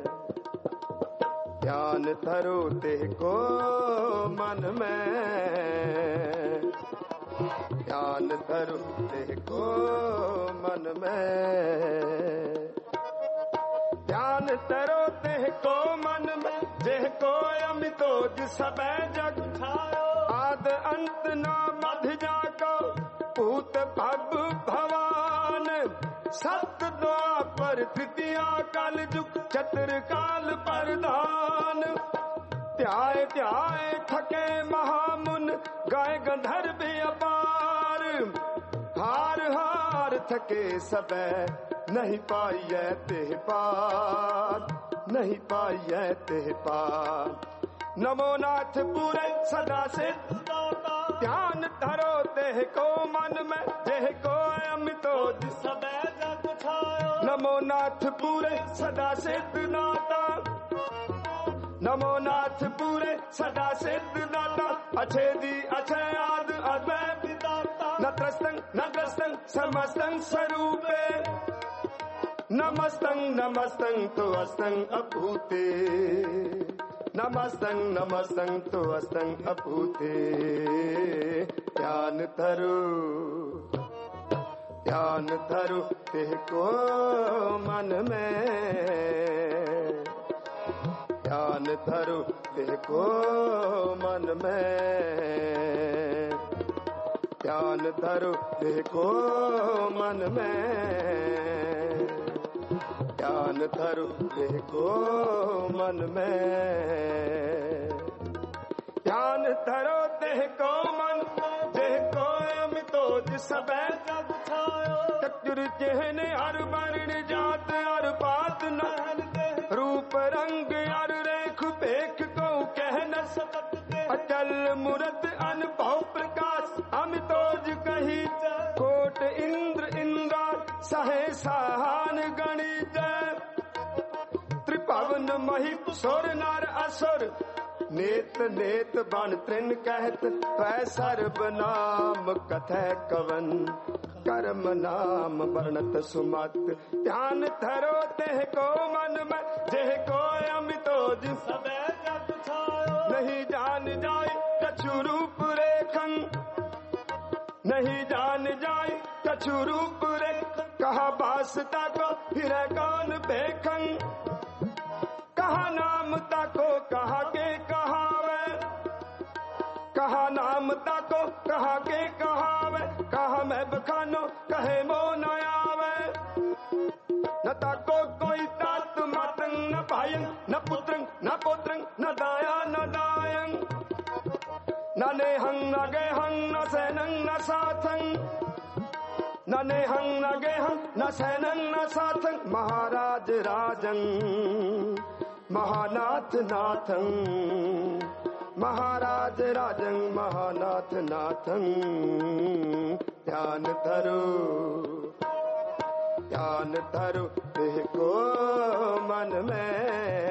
ध्यान धरो देह को मन में, ध्यान धरो देह को मन में, ध्यान धरो देह को मन में, जेह को अमितोज सब जग छायो। आद अंत न मध्य जाको, पूत भव भवान, सत द्वापर तृतीया काल जुग, चतुर काल प्रधान। ध्याय ध्याय थके महामुन, गाय गंधर्व अपार, हार हार थके सब नहीं पाइए तेह पार, नहीं पाइए तेह पार। नमो नाथ पूरे सदा सिद्ध दाता, ध्यान धरो देह को मन में, जेह को अमितोज सब जग छायो। नमो नाथ पूरे सदा सिद्ध दाता, नमो नाथ पूरे सदा सिद्ध दाता, अछेदी अक्षय आद अद्वैत विदाता। न त्रस्तंग न ग्रस्तंग समस्तंग स्वरूपे, नमस्तंग नमस्तंग तो अस्तंग अभूते, नमस्तंग नमस्तंग तो अस्तंग अभूते। ध्यान धरो, ध्यान धरो देह को मन में, ध्यान धरो देह को मन में, ध्यान धरो देह को मन में, ध्यान धरो देह को मन में, ध्यान धरो देह को मन में, देह को अमितोज सब जग छायो। चतुर चेहन हर वर्ण जात हर पात नहन देह, रूप रंग हर रेख पेख को कह न सकत दे। अचल मूरत अनुभव प्रकाश अमितोज कही, कोट इंद्र इंद्रा सहे सहान गणित। त्रिभुवन महिप सुर नर असुर, नेत नेत बन त्रिन कहत, त्वै सर्ब नाम कथय कवन, कर्म नाम वर्णत सुमत। ध्यान धरो देह को मन में, जेह को अमितोज सब जग छायो। नहीं जान जाय कछु रूप रेखन, नहीं जान जाय कछु रूप रेख, कहा बासता को फिर कौन देखन। कहा नाम ताको कहा के कहावे, कहा नाम ताको कहा के कहावे, कहा मैं बखानो कहे मो न आवे। न ताको कोई तात मातंग न भायंग, न पुत्रंग न पोत्रंग, न दाया न दायंग, न नेहंग न गेहंग, न सैनंग न साथंग, न नेहंग न गेहंग, न सैनंग न साथंग। महाराज राजंग महानाथ नाथं, महाराज राजं महानाथ नाथं। ध्यान धरो, ध्यान धरो देह को मन में,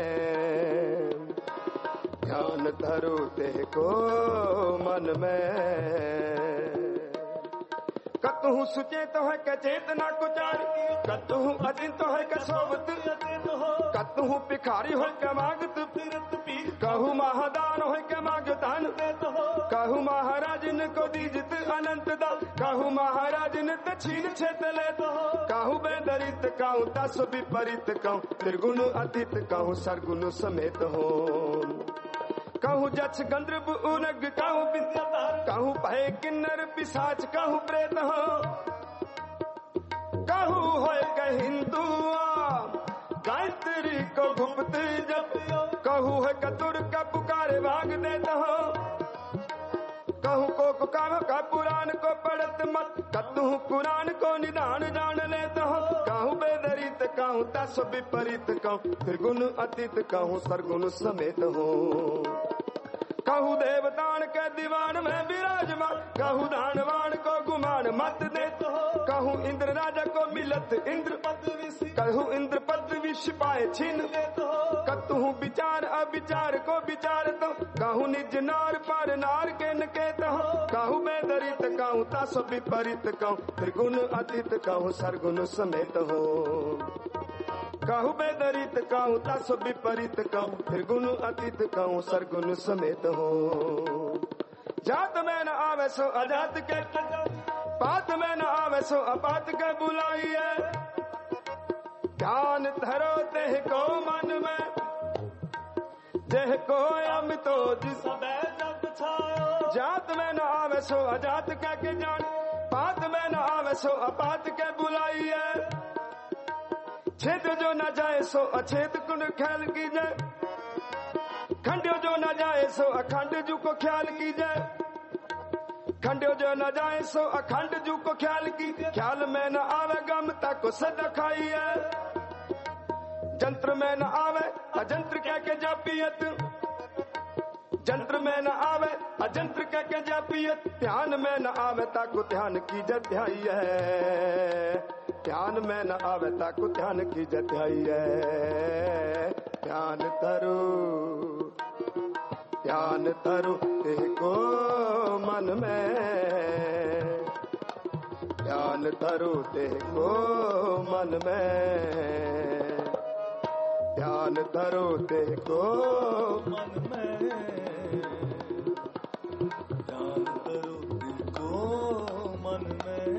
ध्यान धरो देह को मन में। कतहु सुचेत है के चेतना कुचार, कतहु अचिंत है के सोवत, कतहु भिखारी हो के मांगत, कहू महादान हो के मांगतान, कहू महाराज न को दीजित अनंत दान, कहू महाराज न त छीन छेत ले, कहू बेदरित कहू दस विपरीत, कहू त्रिगुण अतीत, कहू सरगुण समेत हो, कहू जक्ष गंधर्व उनग, कहू विद्याधर, कहू भय किन्नर पिशाच, कहू प्रेत हो, कहू होय के हिंदू गायत्री को गुप्त जप, कहू है कतुर का पुकारे भाग देता हो, कहू को काम का पुराण को पढ़त मत, कतहु कुरान को निदान जान लेता हो, कहू बेदरित कहू दस विपरीत, कहू त्रिगुण अतीत, कहू सरगुण समेत हो, कहू देवतान के दीवान में विराजमान, कहू दानवान को गुमान मत देता हो, कहू इंद्र राजा को मिलत इंद्र पद विष, कहू इंद्र पद विष पाए छीन लेता हो, कतहु विचार अविचार को विचार तो, कहू निज नार पर नार के नकेत हो, कहू बेदरित कहू दस विपरीत, कहू त्रिगुण अतीत, कहू सरगुण समेत हो, कहू बेदरित कहू दस विपरीत, कहू त्रिगुण अतीत, कहू सरगुण समेत हो, जात में न आवे सो अजात के, पात में न आवे सो अपात के बुलाइए, ध्यान धरो देह को मन में, देह को अमितो जिस जग छायो, जात में न आवे सो अजात के, के जान, पात में न आवे सो अपात के बुलाइए, छेद जो न जाए सो अछेद कुन ख्याल की जाए, खंड्यो जो न जाए सो अखंड जू को ख्याल की जाए, खंड्यो जो न जाए सो अखंड जू को ख्याल की, ख्याल में न आवे गमता को सदा खाइए, जंत्र में न आवे अजंत्र कह के जापियत, जंत्र में न आवे अजंत्र कह के जापियत, ध्यान में न आवे ताको ध्यान की जध्याइए, ध्यान में न आवे ताको ध्यान की जध्याइए, ध्यान धरो ध्यान धरो देखो मन में, ध्यान धरो देखो मन में, ध्यान धरो देखो मन में, ध्यान धरो देखो मन में,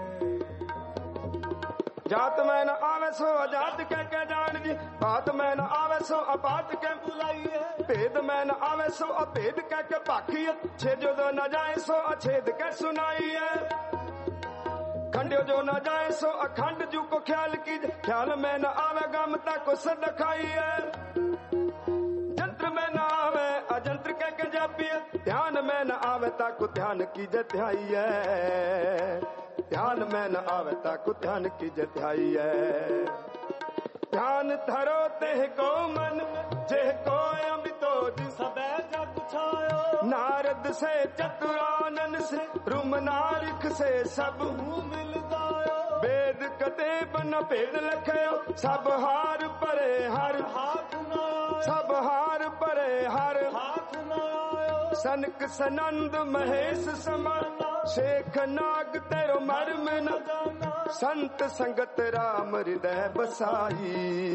जात में न आवे सो अजात के के जान जी, पात में न आवे सो अपात के बुलाइए, भेद में न आवे सो अभेद के के पाखियत, छेद जो न जाए सो अछेद के सुनाइए, खंड्यो जो न जाए सो अखंड जू को ख्याल की, ख्याल में न आवे गमता को सद खाइए, जंत्र में न आवे अजंत्र के के जापियत, ध्यान में न आवे ताको ध्यान की जध्याइए, ध्यान में न आवे ताको ध्यान की जध्याइए, ध्यान धरो तेह को मन में, जेह को अमितो जिस जग छायो, नारद से चतुरानन से रुम नारिक से सब मिल गायो, वेद कते बन भेद लखयो, सब हार परे हर हाथ न आयो, सब हार परे हर हाथ न आयो, सनक सनंद महेश समान, शेख नाग तेरो मर्म न जाना, संत संगत राम हृदय बसाई,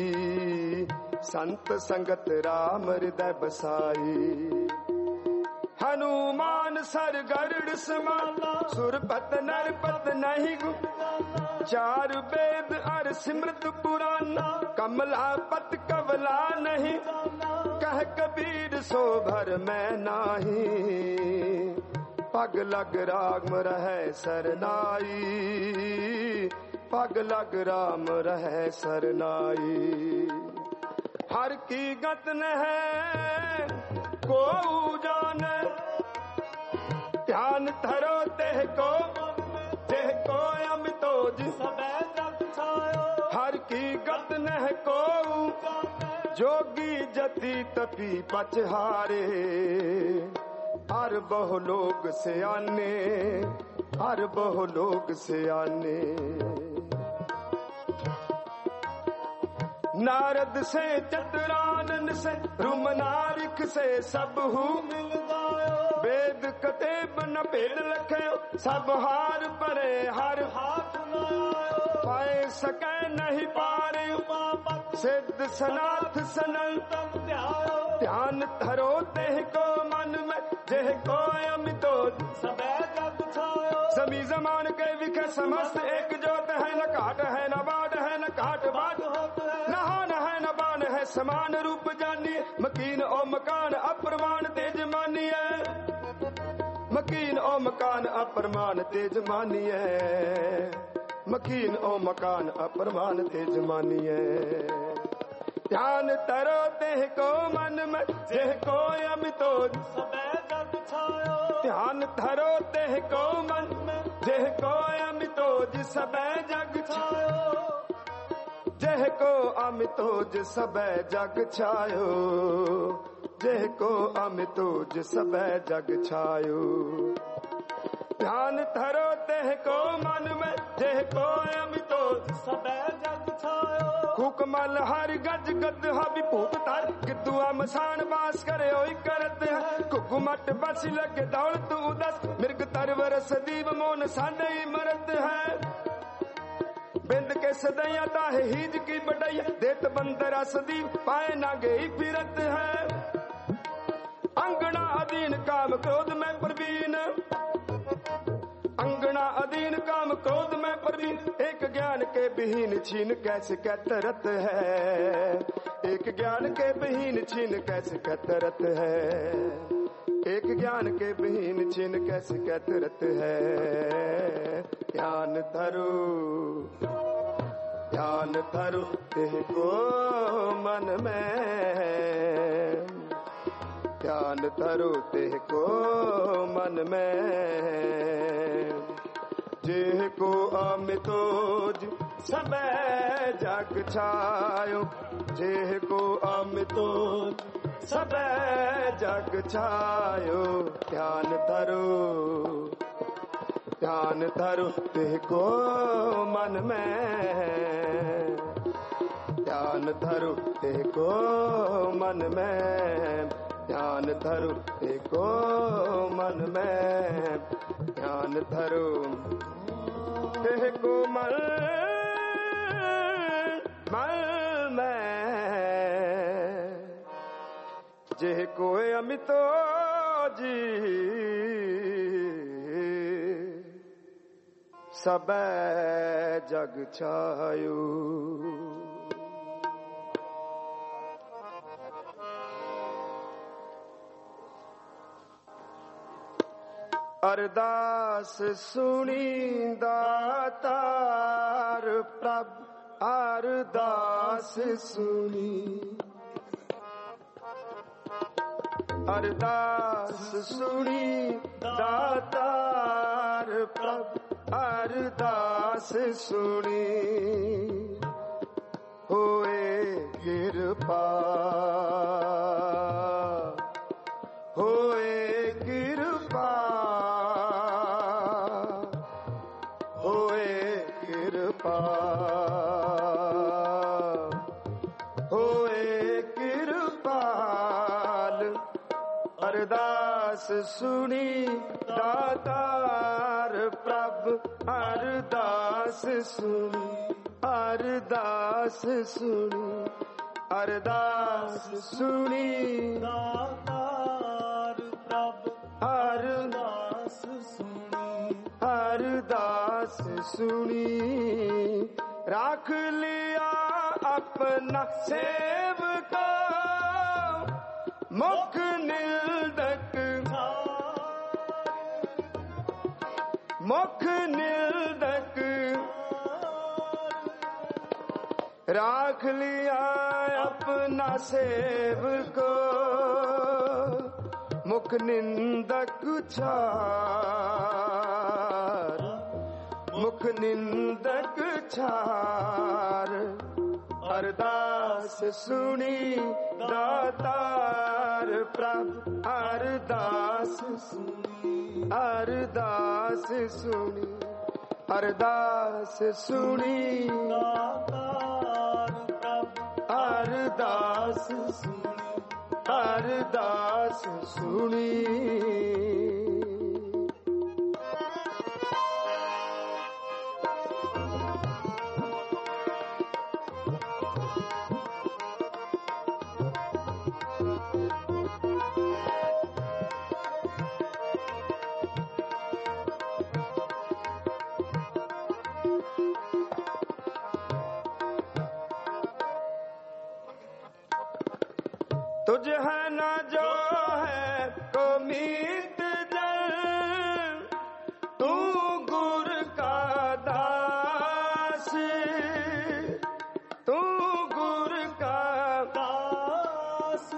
संत संगत राम हृदय बसाई, हनुमान सर गरुड़ समाना, सुरपत नरपत नहीं गुप्ता, चार वेद अर सिमृत पुराना, कमलापत कवला नहीं, कह कबीर सो भर में नाही, पग लग राम रहे सरनाई, पग लग राम रहे सरनाई, हर की गत न है को जाने, ध्यान धरो तेह को तेह को अमितो जिस जग छायो, हर की गत न है को जोगी जति तपी पछहारे, हर बहु लोग से आने, हर बहु लोग से आने, नारद से चतुरानन से रुम नारिक से सब हूँ मिल गायो, वेद कतेब न भेद लख्यो सब हार परे हर हाथ न आयो पाए सकै नहीं पारे सिद्ध सनाथ सनातन ध्यायो ध्यान धरो तेह को मन में जेह को अमितो सबे जग छायो सभी जमान के विखे समस्त एक जोत है न काट है न बाढ़ है न काट बाढ़ होत है न हान है न बान है समान रूप जानिए मकीन ओ मकान अप्रमाण तेज मानिए मकीन ओ मकान अप्रमाण तेज मानिए मकीन ओ मकान अप्रमाण तेज मानिए ध्यान तरो तेह को मन में जेह को अमितो सबे जग छायो ध्यान धरो तेह को मन में जेह को अमितो सबे जग छायो जेह को अमितोज सबे जग छायो जेह को अमितोज सबे जग छायो ध्यान धरो तेह को मन में जेह को अमितोज सबे जग छायो हुकमल हर गज गद हबी भूप तार कितुआ मसान बास करे ओई करत है कुकुमट बस लगे दौलत उदस मिर्ग तरवर सदीव मोन सादे मरत है बिंद के सदैया ताहे हीज की बडैया देत बंदरा सदीव पाए ना गई फिरत है अंगना अधीन काम क्रोध में प्रवीण अंगना अधीन काम क्रोध में प्रवीण एक ज्ञान के विहीन छीन कैसे कहतरत है एक ज्ञान के विहीन छीन कैसे कहतरत है एक ज्ञान के विहीन छीन कैसे कहतरत है ध्यान धरो ध्यान धरो तेह को मन में ध्यान धरो तेह को मन में जेह को अमितोज सबे जग छायो जेह को अमितोज सबे जग छायो ध्यान धरो ध्यान धरो तेह को मन में ध्यान धरो तेह को मन में ध्यान धरो तेह को मन में ध्यान धरो तेह को मन मन में जेह को अमितो जी सबे जग छायो अरदास सुनी दातार प्रभ अरदास सुनी अरदास सुनी दातार प्रभ अरदास सुनी होए कृपा होए कृपा होए कृपा होए कृपाल अरदास सुनी दातार प्रभ अरदास सुनी अरदास सुनी अरदास सुनी दातार प्रभ अरदास सुनी अरदास सुनी राख लिया अपना सेवका मुख निल्दक मुख निल्दक राख लिया अपना सेवको मुख निंदक छार मुख निंदक छार अरदास सुनी दातार प्रभ अरदास सुनी अरदास सुनी अरदास सुनी दातार प्रभ अरदास सुनी अरदास ਅਰਦਾਸ ਸੁਣੀ। तुझ है न जो है को मीत जन, तू गुर का दास, तू गुर का दास।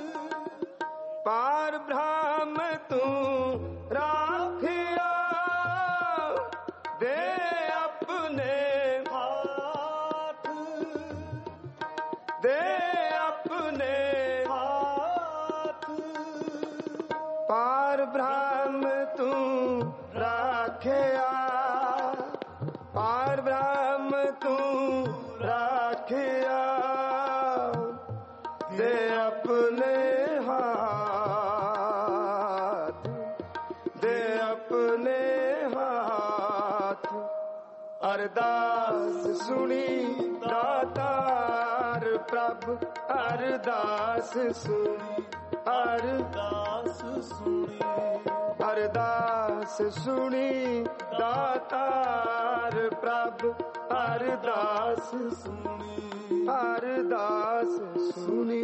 पार ब्रह्म तू राखिया, दे अपने हाथ, दे अपने पार ब्रह्म तू राखिया, पार ब्रह्म तू राखिया, दे अपने हाथ, दे अपने हाथ। अरदास सुनी दातार प्रभु, अरदास सुनी, अरदास सुनी, अरदास सुनी दातार प्रभु, अरदास सुनी, अरदास सुनी।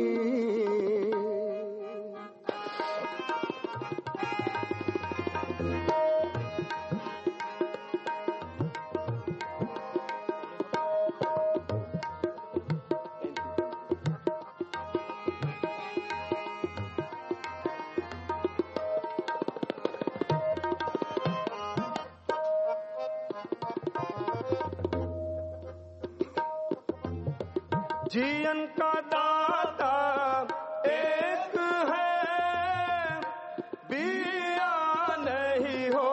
जीवन का दाता एक है, बिया नहीं हो,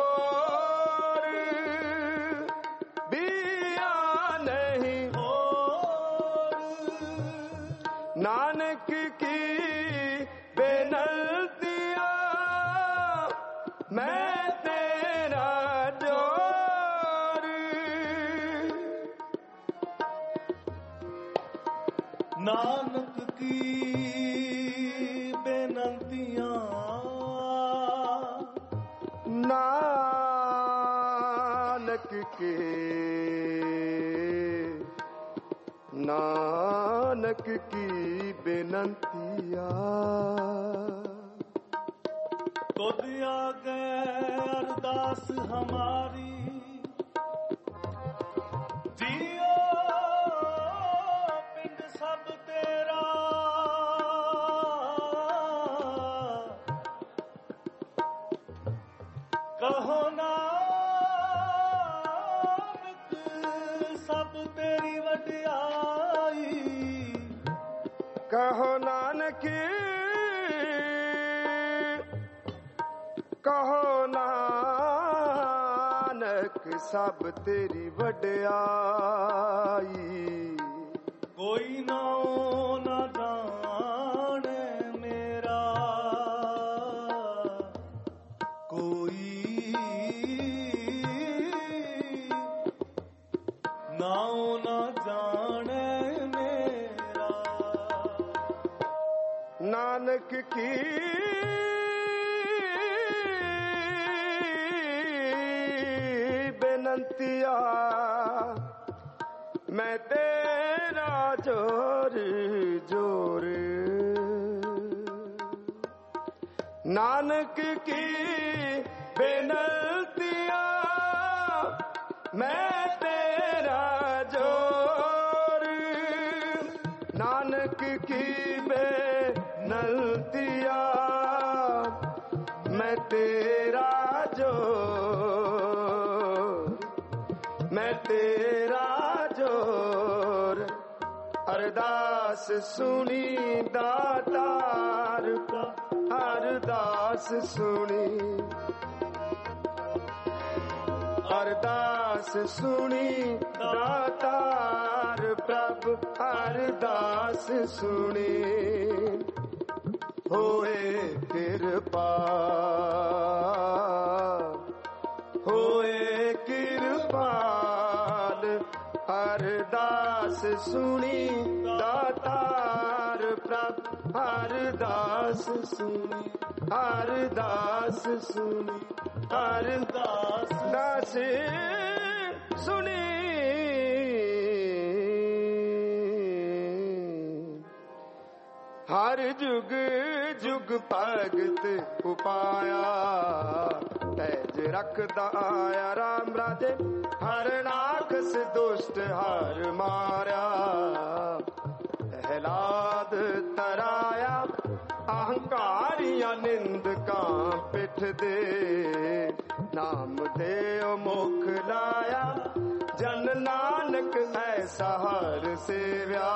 बिया नहीं हो। नानक की बेनतिया मैं तेरा जोर, नानक की बेनतियां, नानक के, नानक की बेनतियां। तुझ आगे अरदास हमारी, जियो पिंड सब तेरा, कहो नानक सब तेरी वडियाई, कहो नानक, कहो नानक सब तेरी वडियाई। कोई नाओ न जाने मेरा, कोई नाओ न जाने मेरा। नानक की बेनतिया मैं तेरा जोर जोर। नानक की बेनतिया मैं तेरा जोर। नानक की बेनतिया मैं तेरा जोर, मैं तेरा जोर। अरदास सुनी दातार का, अरदास सुनी, अरदास सुनी दातार प्रभु, अरदास सुनी। ਹੋਏ ਕਿਰਪਾ, ਹੋਏ ਕਿਰਪਾਲ। ਅਰਦਾਸ ਸੁਣੀ ਦਾਤਾਰ ਪ੍ਰਭ, ਅਰਦਾਸ ਸੁਣੀ, ਅਰਦਾਸ ਸੁਣੀ, ਅਰਦਾਸ ਦਾਸ ਸੁਣੀ। ਹਰ ਜੁਗ ਜੁਗ ਭਗਤ ਉਪਾਇਆ, ਤੈਜ ਰਖਦਾ ਆਇਆ ਰਾਮ ਰਾਜੇ। ਹਰ ਰਾਖਸ ਦੁਸ਼ਟ ਹਰ ਮਾਰਿਆ, ਪ੍ਰਹਿਲਾਦ ਤਰਾਇਆ। ਅਹੰਕਾਰੀਆਂ ਨਿੰਦਕਾਂ ਪਿੱਠ ਦੇ, ਨਾਮ ਦੇਉ ਮੁਖ ਲਾਇਆ। ਜਨ ਨਾਨਕ ਐਸਾ ਹਰ ਸੇਵਿਆ,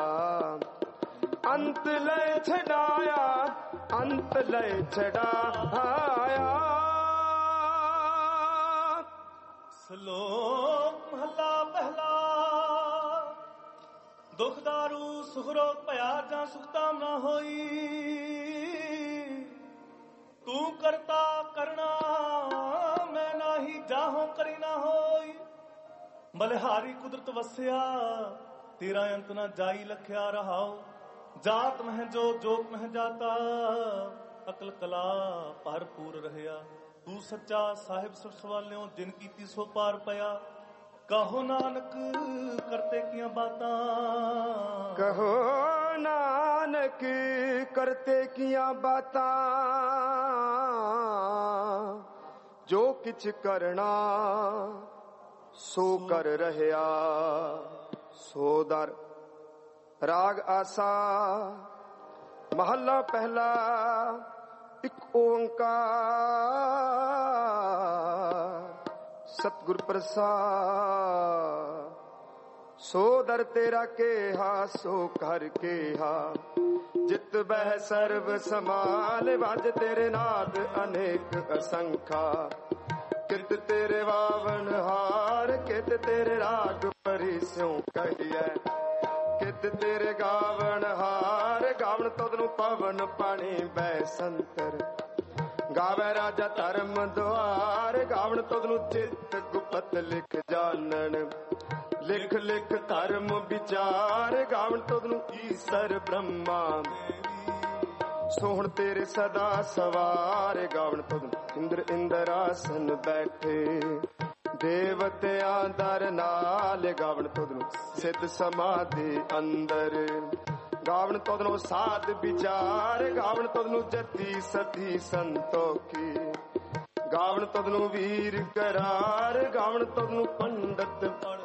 ਅੰਤ ਲੈ ਛਡਾਇਆ, ਅੰਤ ਲੈ ਛਡਾਇਆ। ਸ਼ਲੋਕ ਮਹਲਾ ਪਹਿਲਾ। ਦੁਖ ਦਾਰੂ ਸੁਖ ਰੋਗ ਭਇਆ, ਜਾਂ ਸੁਖਤਾ ਨਾ ਹੋਈ। ਤੂੰ ਕਰਤਾ ਕਰਣਾ ਮੈਂ ਨਾਹੀ, ਜਾਹੋਂ ਕਰੀ ਨਾ ਹੋਈ। ਬਲਿਹਾਰੀ ਕੁਦਰਤ ਵਸਿਆ, ਤੇਰਾ ਅੰਤ ਨਾ ਜਾਈ ਲਖਿਆ ਰਹਾਓ। ਜਾਤ ਮਹਿ ਜੋ ਜੋਤ ਮਹਿ ਜਾਤਾ, ਅਕਲ ਕਲਾ ਭਰਪੂਰ ਰਹਿਆ। ਤੂੰ ਸੱਚਾ ਸਾਹਿਬ ਸੁਖ ਸਵਾਲਿਓ, ਜਿਨ ਕੀਤੀ ਸੋ ਪਾਰ ਪਿਆ। ਕਹੋ ਨਾਨਕ ਕਰਤੇ ਕੀਆਂ ਬਾਤਾਂ, ਕਹੋ ਨਾਨਕ ਕਰਤੇ ਕੀਆਂ ਬਾਤਾਂ। ਜੋ ਕਿਛ ਕਰਨਾ ਸੋ ਕਰ ਰਹਿਆ, ਸੋ ਦਰ। ਰਾਗ ਆਸਾ ਮਹੱਲਾ ਪਹਿਲਾ। ਇੱਕ ਓੰਕਾਰ ਸਤਿਗੁਰ ਪ੍ਰਸਾਦ। ਸੋ ਦਰ ਤੇਰਾ ਕੇਹਾ ਸੋ ਕਰ ਕੇਹਾ, ਜਿਤ ਬਹਿ ਸਰਬ ਸਮਾਲ। ਵਜ ਤੇਰੇ ਨਾਦ ਅਨੇਕ ਅਸੰਖਾ, ਕਿਤ ਤੇਰੇ ਵਾਵਨ ਹਾਰ। ਕਿਤ ਤੇਰੇ ਰਾਗ ਪਰੀ ਸਿਉ ਕਹੀਐ, ਕਿਤ ਤੇਰੇ ਗਾਵਨ ਹਾਰ। ਗਾਵਨ ਤੁਧ ਨੂੰ ਪਵਨ ਪਾਣੀ ਬੈ ਸੰਤਰ, ਗਾਵੇ ਰਾਜਾ ਧਰਮ ਦੁਆਰ। ਗਾਵਨ ਤੁਧ ਨੂੰ ਚਿਤ ਗੁਪਤ ਲਿਖ ਜਾਣਨ, ਲਿਖ ਲਿਖ ਧਰਮ ਵਿਚਾਰ। ਗਾਵਨ ਤੁਧ ਨੂੰ ਈਸਰ ਬ੍ਰਹਮਾ, ਸੋਹਣ ਤੇਰੇ ਸਦਾ ਸਵਾਰ। ਗਾਵਨ ਤੁਧ ਇੰਦਰ ਇੰਦਰਾਸਨ ਬੈਠੇ, ਦੇਵਤਿਆਂ ਦਰ ਨਾਲ। ਗਾਵਨ ਤੁਧ ਨੂੰ ਸਿੱਧ ਸਮਾਧੀ ਅੰਦਰ, ਗਾਵਨ ਤੁਧ ਨੂੰ ਸਾਧ ਵਿਚਾਰ। ਗਾਵਨ ਤੁਧ ਨੂੰ ਜਤੀ ਸਤੀ ਸੰਤੋਖੀ, ਗਾਵਨ ਤੁਧ ਨੂੰ ਵੀਰ ਕਰਾਰ। ਗਾਵਨ ਤੁਧ ਨੂੰ ਪੰਡਤ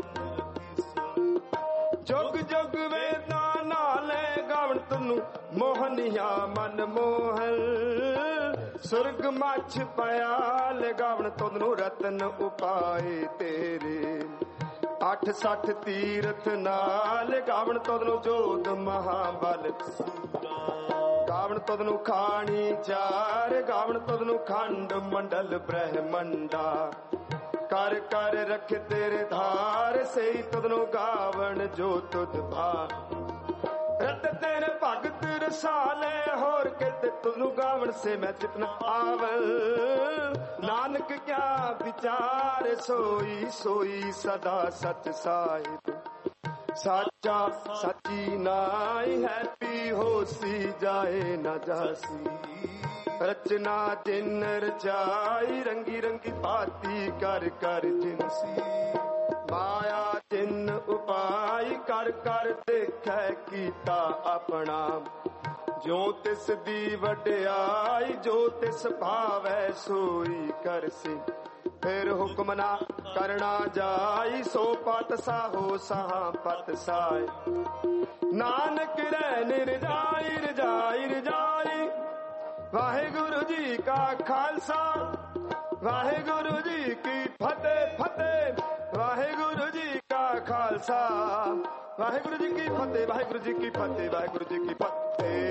ਜੁਗ ਜੁਗ ਵੇਦਾਂ ਨਾਲੇ। ਗਾਵਨ ਤੁਧ ਨੂੰ ਮੋਹਨੀਆ ਮਨ ਮੋਹਨ, ਸੁਰਗ ਮੱਛ ਪਿਆਲ। ਗਾਵਨ ਤੁਧ ਨੂੰ ਰਤਨ ਉਪਾਏ ਤੇਰੇ, ਅੱਠ ਸੱਠ ਤੀਰਥ ਨਾਲ। ਗਾਵਨ ਤੁਧ ਨੂੰ ਜੋਧ ਮਹਾਬਲ, ਗਾਵਨ ਤੁਧ ਨੂੰ ਖਾਣੀ ਚਾਰ। ਗਾਵਨ ਤੁਧ ਨੂੰ ਖੰਡ ਮੰਡਲ ਬ੍ਰਹਮੰਡਾ, ਕਰ ਕਰ ਰਖ ਤੇਰੇ ਧਾਰ। ਸਹੀ ਤੁਧ ਨੂੰ ਗਾਵਨ ਜੋ ਤੁਧ ਭਾ। ਰਤ ਤੇਰੇ ਭਗਤ ਰਸਾਲੇ, ਹੋਰ ਕਿਤੇ ਤੁਧ ਨੂੰ ਗਾਵਨ ਸੇ ਮੈਂ ਚਿਤ ਨ ਆਵਲ। ਨਾਨਕ ਕਿਆ ਵਿਚਾਰ, ਸੋਈ ਸੋਈ ਸਦਾ ਸਚ ਸਾਹਿਬ। ਸਾਚਾ ਸਾਚੀ ਨਾਈ ਹੈ, ਪੀ ਹੋਸੀ ਜਾਏ ਨਾ ਜਾਸੀ। ਰਚਨਾ ਜਿਨ ਰਚਾਈ, ਰੰਗੀ ਰੰਗੀ ਭਾਤੀ ਕਰ ਕਰ ਜਿਨਸੀ। ਮਾਇਆ ਜਿਨ ਉਪਾਈ, ਕਰ ਕਰ ਦੇਖੈ ਕੀਤਾ ਆਪਣਾ। ਜੋ ਤਿਸ ਦੀ ਵਡਿਆਈ, ਜੋ ਤਿਸ ਭਾਵੈ ਸੋਈ ਕਰਸੀ। ਫਿਰ ਹੁਕਮ ਨਾ ਕਰਨਾ ਜਾਈ, ਸੋ ਪਤ ਸਾਹੋ ਸਾਹਾਂ ਪਤ ਸਾਏ। ਨਾਨਕ ਰਹਿ ਨਿਰਜਾਈ ਰਜਾਈ ਰਜਾਈ। ਵਾਹਿਗੁਰੂ ਜੀ ਕਾ ਖਾਲਸਾ, ਵਾਹਿਗੁਰੂ ਜੀ ਕੀ ਫਤਿਹ ਫਤਿਹ। ਵਾਹਿਗੁਰੂ ਜੀ ਕਾ ਖਾਲਸਾ, ਵਾਹਿਗੁਰੂ ਜੀ ਕੀ ਫਤਿਹ। ਵਾਹਿਗੁਰੂ ਜੀ ਕੀ ਫਤਿਹ, ਵਾਹਿਗੁਰੂ ਜੀ ਕੀ ਫਤਿਹ।